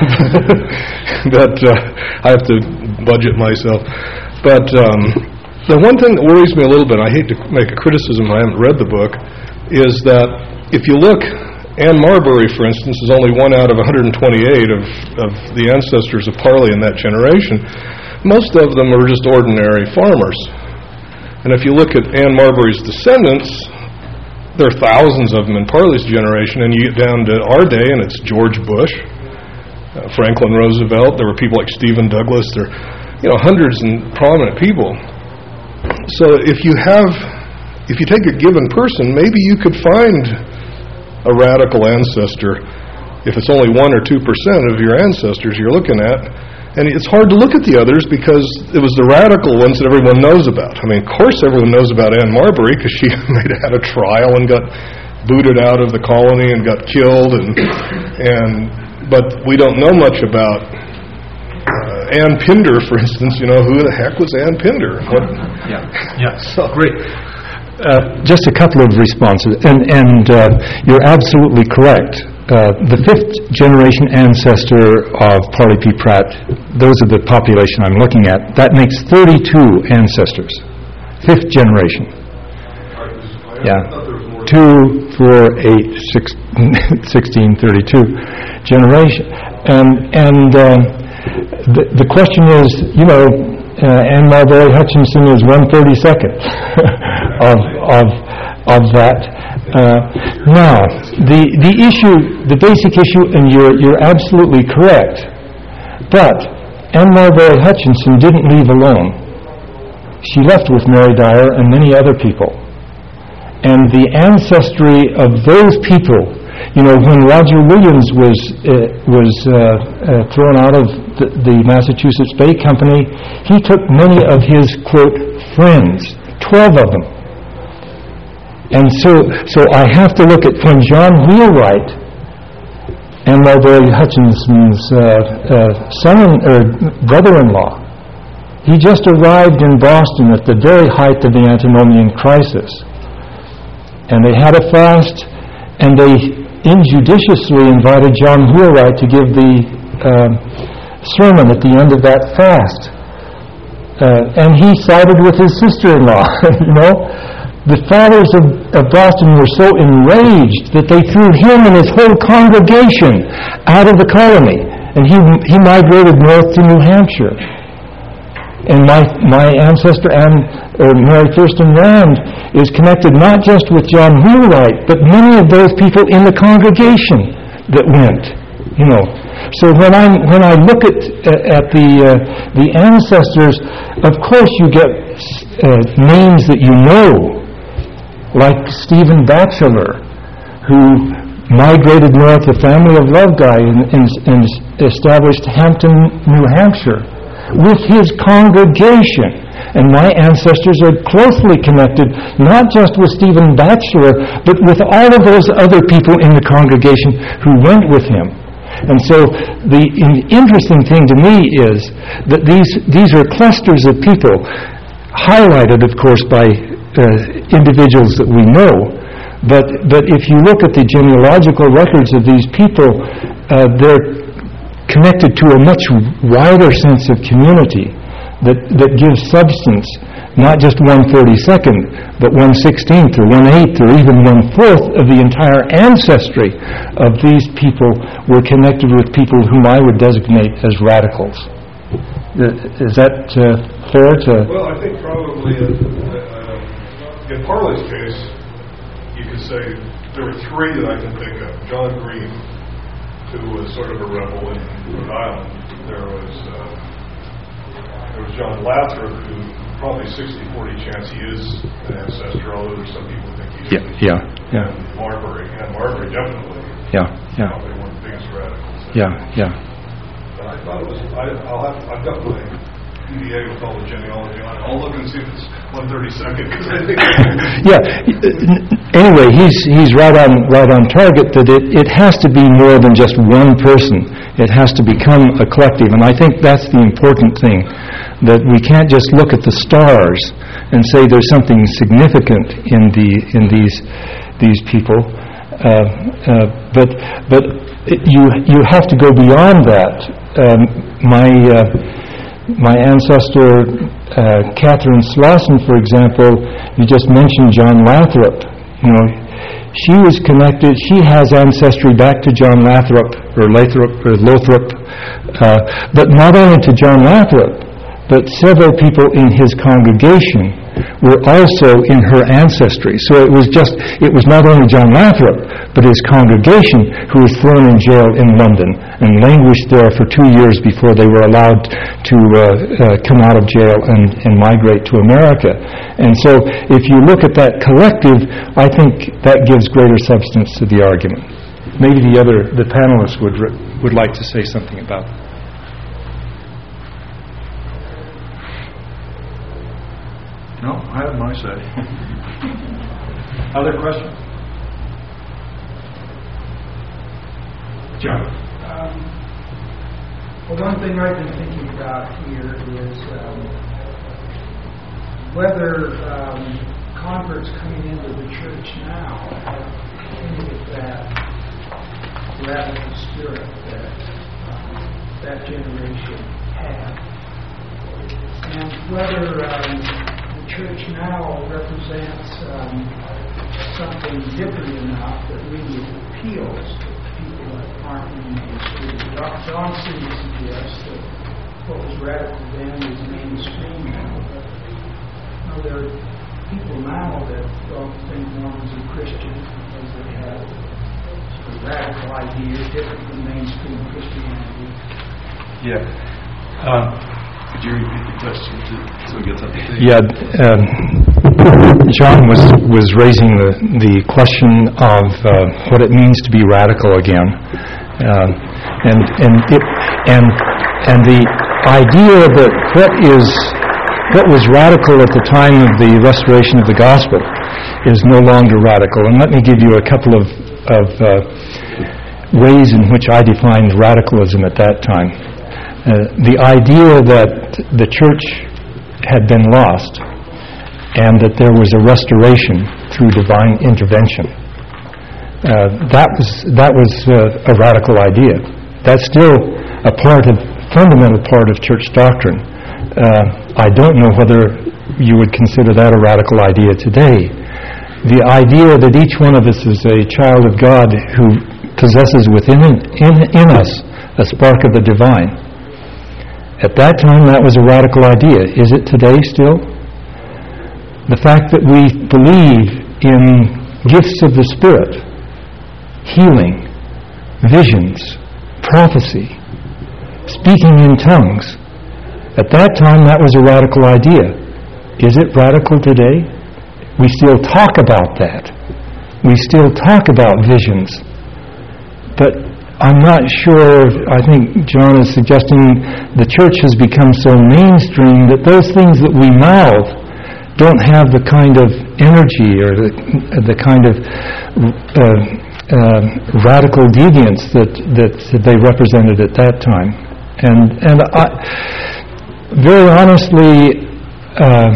Speaker 7: But uh, I have to budget myself. But um, the one thing that worries me a little bit, I hate to make a criticism, I haven't read the book, is that if you look, Ann Marbury, for instance, is only one out of one hundred twenty-eight of, of the ancestors of Parley in that generation. Most of them are just ordinary farmers. And if you look at Ann Marbury's descendants, there are thousands of them in Parley's generation, and you get down to our day, and it's George Bush, uh, Franklin Roosevelt, there were people like Stephen Douglas, there are, you know, hundreds and prominent people. So if you have, if you take a given person, maybe you could find a radical ancestor, if it's only one or two percent of your ancestors you're looking at. And it's hard to look at the others because it was the radical ones that everyone knows about. I mean, of course everyone knows about Ann Marbury because she made had a trial and got booted out of the colony and got killed. And and but we don't know much about uh, Ann Pinder, for instance. You know, who the heck was Ann Pinder? What?
Speaker 6: Yeah, yeah, so great. Uh, just a couple of responses, and and uh, you're absolutely correct. Uh, the fifth generation ancestor of Parley P. Pratt, those are the population I'm looking at, that makes thirty-two ancestors. Fifth generation. Yeah. Two, four, eight, six, sixteen, thirty-two generation. And, and uh, the, the question is, you know, uh, Ann Marbury Hutchinson is one thirty-second of, of, of that. Uh, now, the the issue, the basic issue, and you're you're absolutely correct, but Ann Marbury Hutchinson didn't leave alone. She left with Mary Dyer and many other people. And the ancestry of those people You know, when Roger Williams was uh, was uh, uh, thrown out of the, the Massachusetts Bay Company, he took many of his, quote, friends, twelve of them. And so so I have to look at when John Wheelwright and Mulberry Hutchinson's uh, uh, son or brother-in-law, he just arrived in Boston at the very height of the antinomian crisis. And they had a fast, and they injudiciously invited John Wheelwright to give the uh, sermon at the end of that fast. Uh, and he sided with his sister-in-law, you know. The fathers of, of Boston were so enraged that they threw him and his whole congregation out of the colony. And he he migrated north to New Hampshire. And my my ancestor, Anne, or Mary Thurston Rand, is connected not just with John Wheelwright, but many of those people in the congregation that went. You know, so when I when I look at at the uh, the ancestors, of course you get uh, names that you know, like Stephen Batchelor, who migrated north, a family of love guy, and, and, and established Hampton, New Hampshire, with his congregation. And my ancestors are closely connected, not just with Stephen Batchelor, but with all of those other people in the congregation who went with him. And so the in, interesting thing to me is that these these are clusters of people, highlighted, of course, by uh, individuals that we know. But but if you look at the genealogical records of these people, uh, they're connected to a much wider sense of community that, that gives substance, not just one thirty-second, but one sixteenth or one eighth or even one fourth of the entire ancestry of these people were connected with people whom I would designate as radicals. Is that uh, fair to...
Speaker 7: Well, I think probably in, uh, in Parley's case, you could say there were three that I can think of. John Green, who was sort of a rebel in Rhode Island. There was uh, there was John Lathrop, who probably sixty forty chance he is an ancestor, although there's some people who think he
Speaker 6: yeah,
Speaker 7: isn't.
Speaker 6: Yeah, yeah.
Speaker 7: And Marbury, and Marbury definitely.
Speaker 6: Yeah, yeah.
Speaker 7: Probably one of the biggest radicals.
Speaker 6: Yeah, yeah.
Speaker 7: But I thought it was. I, I'll have. I've got my P D A with all the genealogy on it. I'll look and see if it's one thirty-second because I think.
Speaker 6: Yeah. Anyway, he's he's right on right on target. That it, it has to be more than just one person. It has to become a collective, and I think that's the important thing. That we can't just look at the stars and say there's something significant in the in these these people, uh, uh, but but it, you you have to go beyond that. Um, my uh, my ancestor uh, Catherine Slauson, for example, you just mentioned John Lathrop. You know, she was connected. She has ancestry back to John Lathrop or Lathrop or Lothrop, uh, but not only to John Lathrop, but several people in his congregation were also in her ancestry. So it was just, it was not only John Lathrop, but his congregation who was thrown in jail in London and languished there for two years before they were allowed to uh, uh, come out of jail and, and migrate to America. And so if you look at that collective, I think that gives greater substance to the argument. Maybe the other, the panelists would would like to say something about it.
Speaker 3: No, I have my say. Other questions? John.
Speaker 8: Um, well, one thing I've been thinking about here is um, whether um, converts coming into the church now have any of that radical spirit that um, that generation had, and whether um, church now represents um, something different enough that really appeals to people that aren't in the history. John seems to suggest that what was radical then is mainstream now. But you know, there are people now that don't think Mormons are Christian because they have sort of radical ideas different from mainstream Christianity.
Speaker 9: Yeah. Um, Could you repeat the question to, so we get something?
Speaker 6: Yeah, um, John was was raising the the question of uh, what it means to be radical again, uh, and and it, and and the idea that what is what was radical at the time of the restoration of the gospel is no longer radical. And let me give you a couple of of uh, ways in which I defined radicalism at that time. Uh, the idea that the church had been lost and that there was a restoration through divine intervention. Uh, that was that was uh, a radical idea. That's still a part of fundamental part of church doctrine. Uh, I don't know whether you would consider that a radical idea today. The idea that each one of us is a child of God who possesses within in, in us a spark of the divine. At that time, that was a radical idea. Is it today still? The fact that we believe in gifts of the Spirit, healing, visions, prophecy, speaking in tongues. At that time, that was a radical idea. Is it radical today? We still talk about that. We still talk about visions. But I'm not sure, I think John is suggesting the church has become so mainstream that those things that we mouth don't have the kind of energy or the, the kind of uh, uh, radical deviance that, that they represented at that time. And and I, very honestly, uh,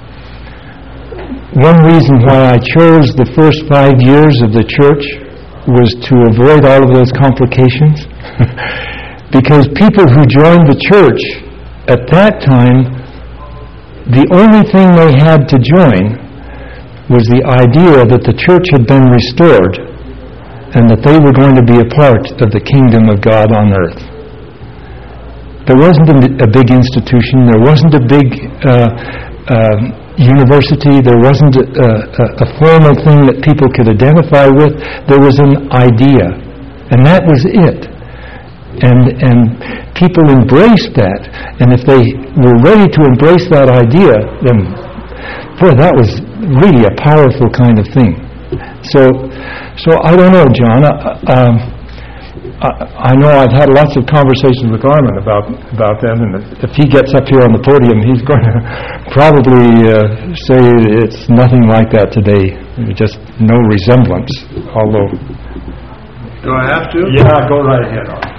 Speaker 6: one reason why I chose the first five years of the church was to avoid all of those complications. Because people who joined the church at that time, the only thing they had to join was the idea that the church had been restored and that they were going to be a part of the kingdom of God on earth. There wasn't a, a big institution. There wasn't a big uh, uh, university. There wasn't a, a, a formal thing that people could identify with. There was an idea, and that was it. And and people embraced that. And if they were ready to embrace that idea, then, boy, that was really a powerful kind of thing. So, so I don't know, John. I, um, I, I know I've had lots of conversations with Armin about about that, and if he gets up here on the podium, he's going to probably uh, say it's nothing like that today. Just no resemblance. Although,
Speaker 3: do I have to?
Speaker 6: Yeah, go right ahead, Armin.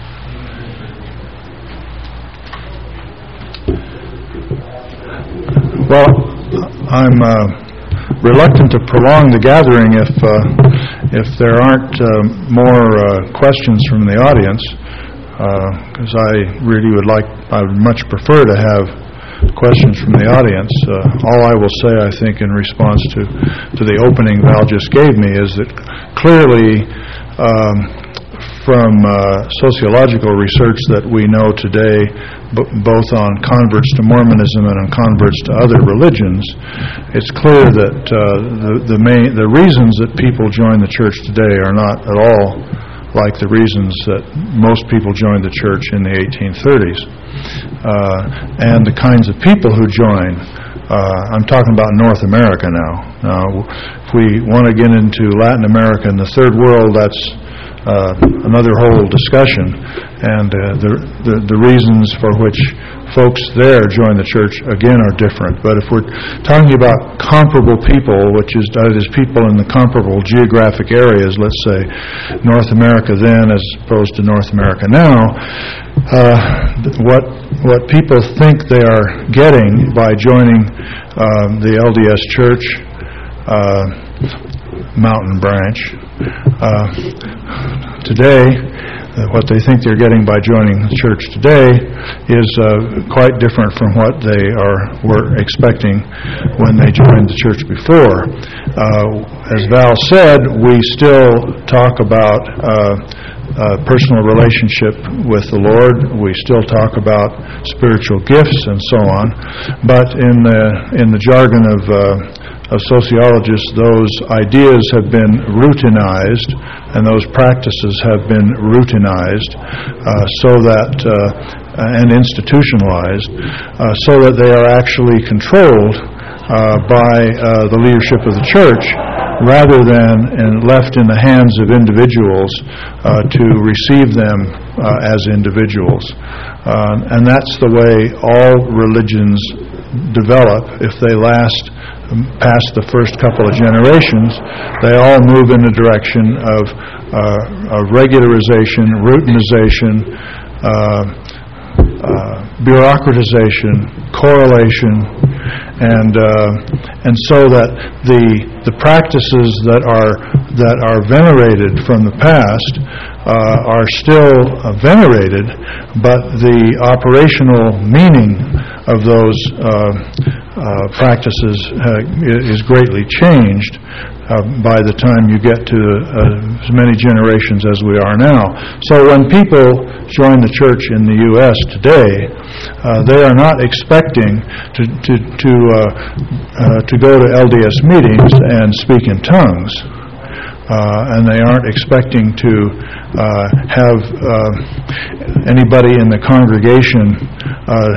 Speaker 3: Well, I'm uh, reluctant to prolong the gathering if uh, if there aren't uh, more uh, questions from the audience, because uh, I really would like, I would much prefer to have questions from the audience. Uh, all I will say, I think, in response to, to the opening Val just gave me is that clearly um, from uh, sociological research that we know today, b- both on converts to Mormonism and on converts to other religions, it's clear that uh, the the main the reasons that people join the church today are not at all like the reasons that most people joined the church in the eighteen thirties. Uh, and the kinds of people who join, uh, I'm talking about North America now. Now, if we want to get into Latin America and the Third World, that's Uh, another whole discussion, and uh, the, the the reasons for which folks there join the church again are different. But if we're talking about comparable people, which is that is people in the comparable geographic areas, let's say North America then as opposed to North America now, uh, what what people think they are getting by joining uh, the L D S Church uh, Mountain Branch Uh, today, uh, what they think they're getting by joining the church today is uh, quite different from what they are were expecting when they joined the church before. Uh, as Val said, we still talk about uh, uh, personal relationship with the Lord. We still talk about spiritual gifts and so on, but in the in the jargon of uh, of sociologists, those ideas have been routinized and those practices have been routinized uh, so that uh, and institutionalized uh, so that they are actually controlled uh, by uh, the leadership of the church, rather than and left in the hands of individuals uh, to receive them uh, as individuals. Uh, and that's the way all religions develop. If they last past the first couple of generations, they all move in the direction of, uh, of regularization, routinization, uh, uh, bureaucratization, correlation, and uh, and so that the the practices that are that are venerated from the past uh, are still uh, venerated, but the operational meaning of those uh, uh, practices uh, is greatly changed uh, by the time you get to uh, as many generations as we are now. So when people join the church in the U S today, uh, they are not expecting to to to, uh, uh, to go to L D S meetings and speak in tongues. Uh, and they aren't expecting to uh, have uh, anybody in the congregation uh,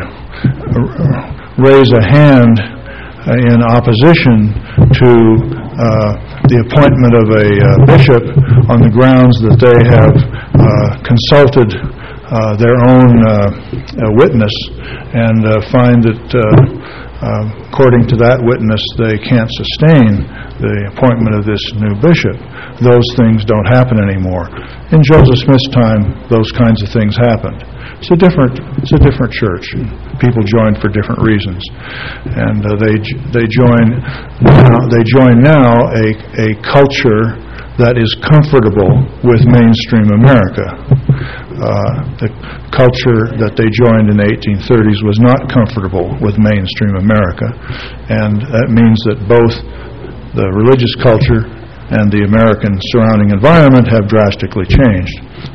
Speaker 3: raise a hand in opposition to uh, the appointment of a uh, bishop on the grounds that they have uh, consulted uh, their own uh, uh, witness and uh, find that uh, uh, according to that witness they can't sustain the appointment of this new bishop. Those things don't happen anymore. In Joseph Smith's time, those kinds of things happened. It's a different, it's a different church. People join for different reasons, and uh, they they join now. They join now a a culture that is comfortable with mainstream America. Uh, the culture that they joined in the eighteen thirties was not comfortable with mainstream America, and that means that both the religious culture and the American surrounding environment have drastically changed.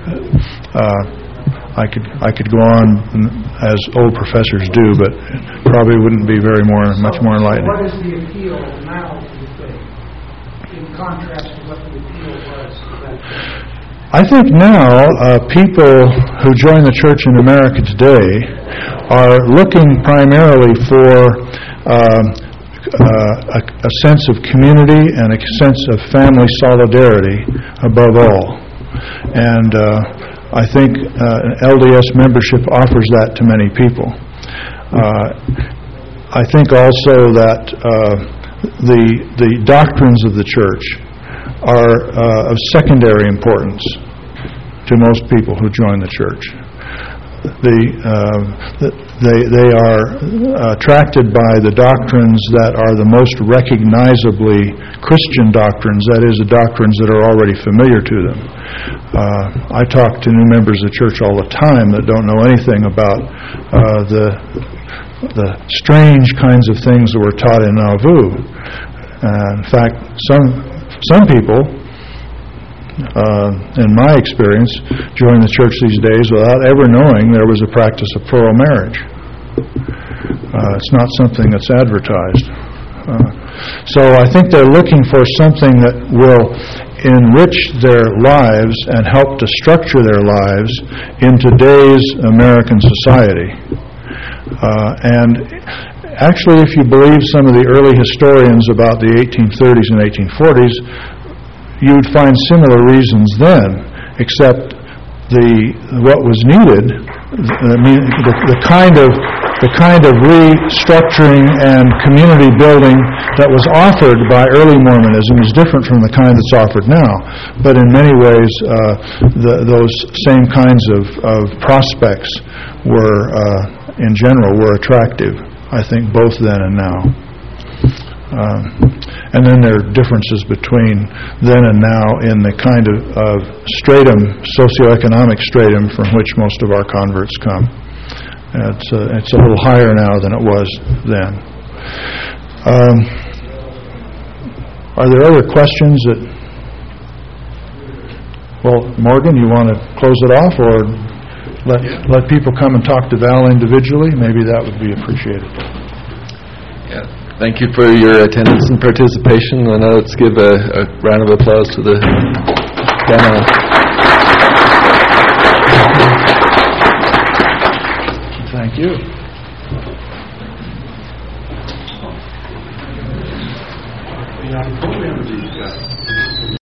Speaker 3: Uh, I could I could go on as old professors do, but it probably wouldn't be very more much more enlightening.
Speaker 8: What is the appeal now, do you think, in contrast to what the appeal was to that church?
Speaker 3: I think now uh, people who join the church in America today are looking primarily for um, uh, a, a sense of community and a sense of family solidarity above all. And uh, I think uh, L D S membership offers that to many people. Uh, I think also that uh, the the doctrines of the church are uh, of secondary importance to most people who join the church. The, uh, they they are attracted by the doctrines that are the most recognizably Christian doctrines, that is, the doctrines that are already familiar to them. Uh, I talk to new members of the church all the time that don't know anything about uh, the the strange kinds of things that were taught in Nauvoo. Uh, in fact, some some people, uh, in my experience, join the church these days without ever knowing there was a practice of plural marriage. Uh, it's not something that's advertised. Uh, so I think they're looking for something that will enrich their lives and help to structure their lives in today's American society. Uh, and actually, if you believe some of the early historians about the eighteen thirties and eighteen forties, you would find similar reasons then, except the what was needed, I mean, the, the kind of the kind of restructuring and community building that was offered by early Mormonism is different from the kind that's offered now. But in many ways, uh, the, those same kinds of, of prospects were, uh, in general, were attractive, I think, both then and now. Um, and then there are differences between then and now in the kind of, of stratum, socioeconomic stratum from which most of our converts come. It's a, it's a little higher now than it was then. Um, are there other questions that... Well, Morgan, you want to close it off, or let, let people come and talk to Val individually? Maybe that would be appreciated.
Speaker 2: Yeah. Thank you for your attendance and participation. And now let's give a, a round of applause to the panel.
Speaker 3: Thank you.
Speaker 9: on the program with these guys.